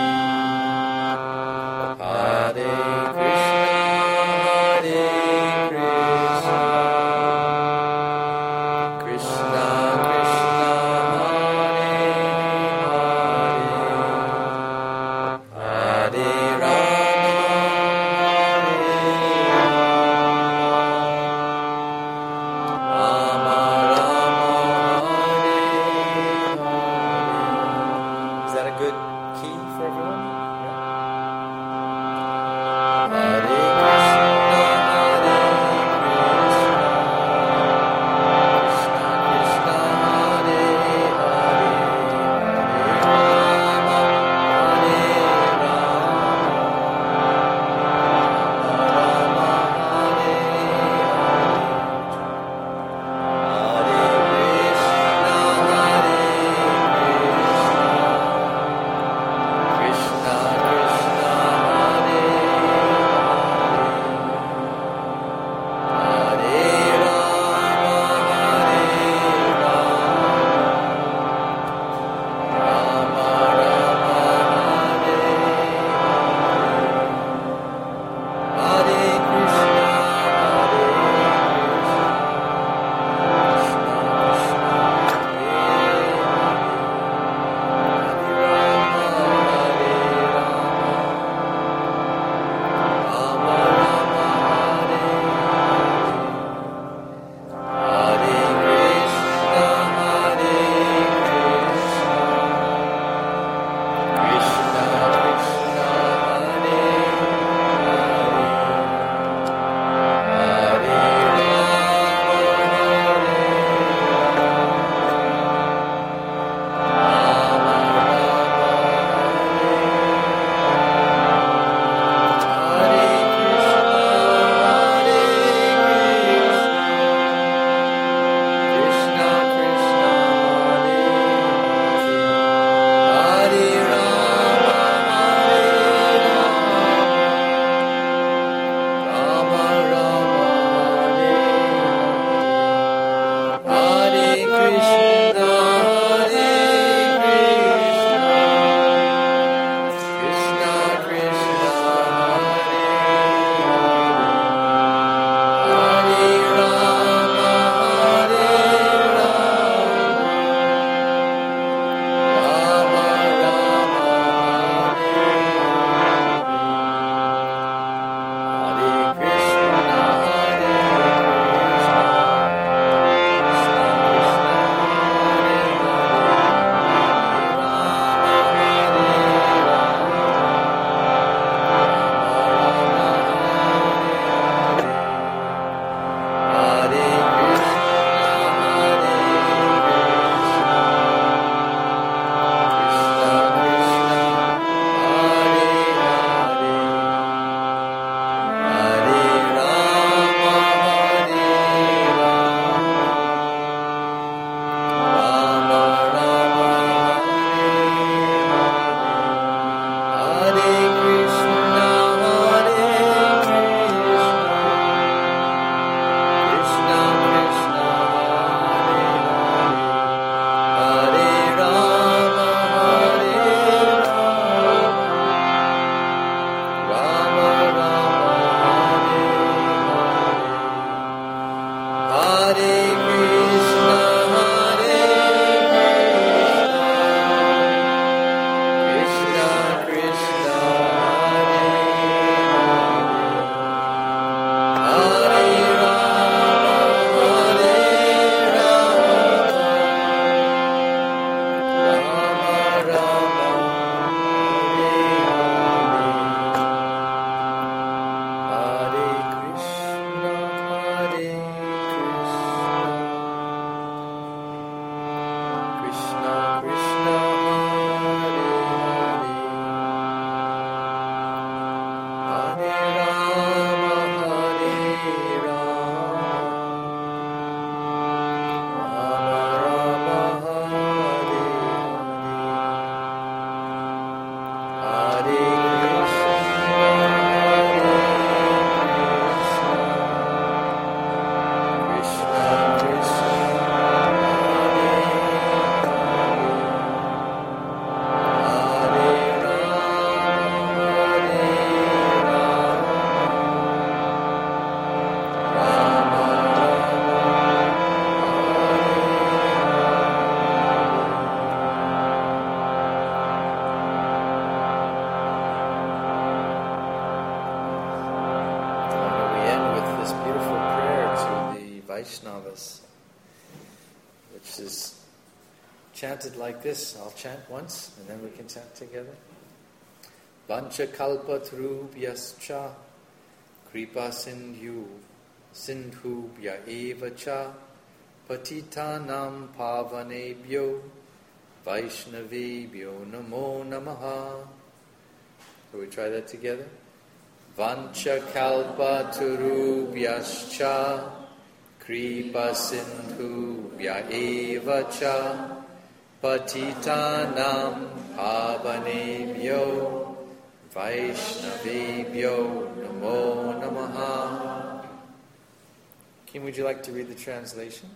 Vaishnavas, which is chanted like this. I'll chant once and then we can chant together. Vancha kalpa tarubhyascha kripa sindhu sindhubhya eva cha patitanam pavanebhyo vaishnavebhyo namo namaha. Can we try that together? Vancha kalpa tarubhyascha kripa sindhubhya eva cha patitanam pavanebhyo Vaishnavebhyo namo namaha. Kim, would you like to read the translation?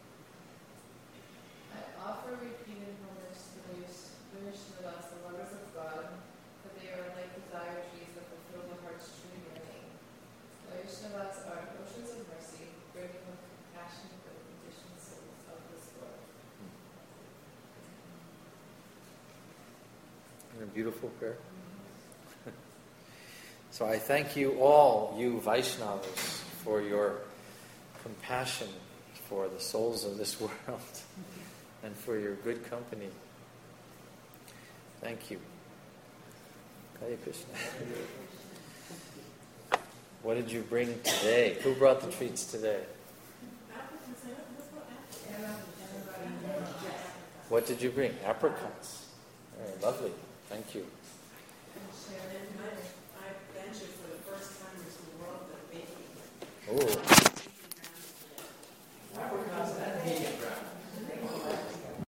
I offer repeated homage to the Vaishnavas, the lovers of God, for they are like desire trees that fulfill the heart's true yearning. The Vaishnavas are oceans of mercy, burning with compassion for the conditioned souls of this world. Isn't it a beautiful prayer? So I thank you all, you Vaishnavas, for your compassion for the souls of this world and for your good company. Thank you. Hare Krishna. What did you bring today? Who brought the treats today? What did you bring? Apricots. Very lovely. Thank you.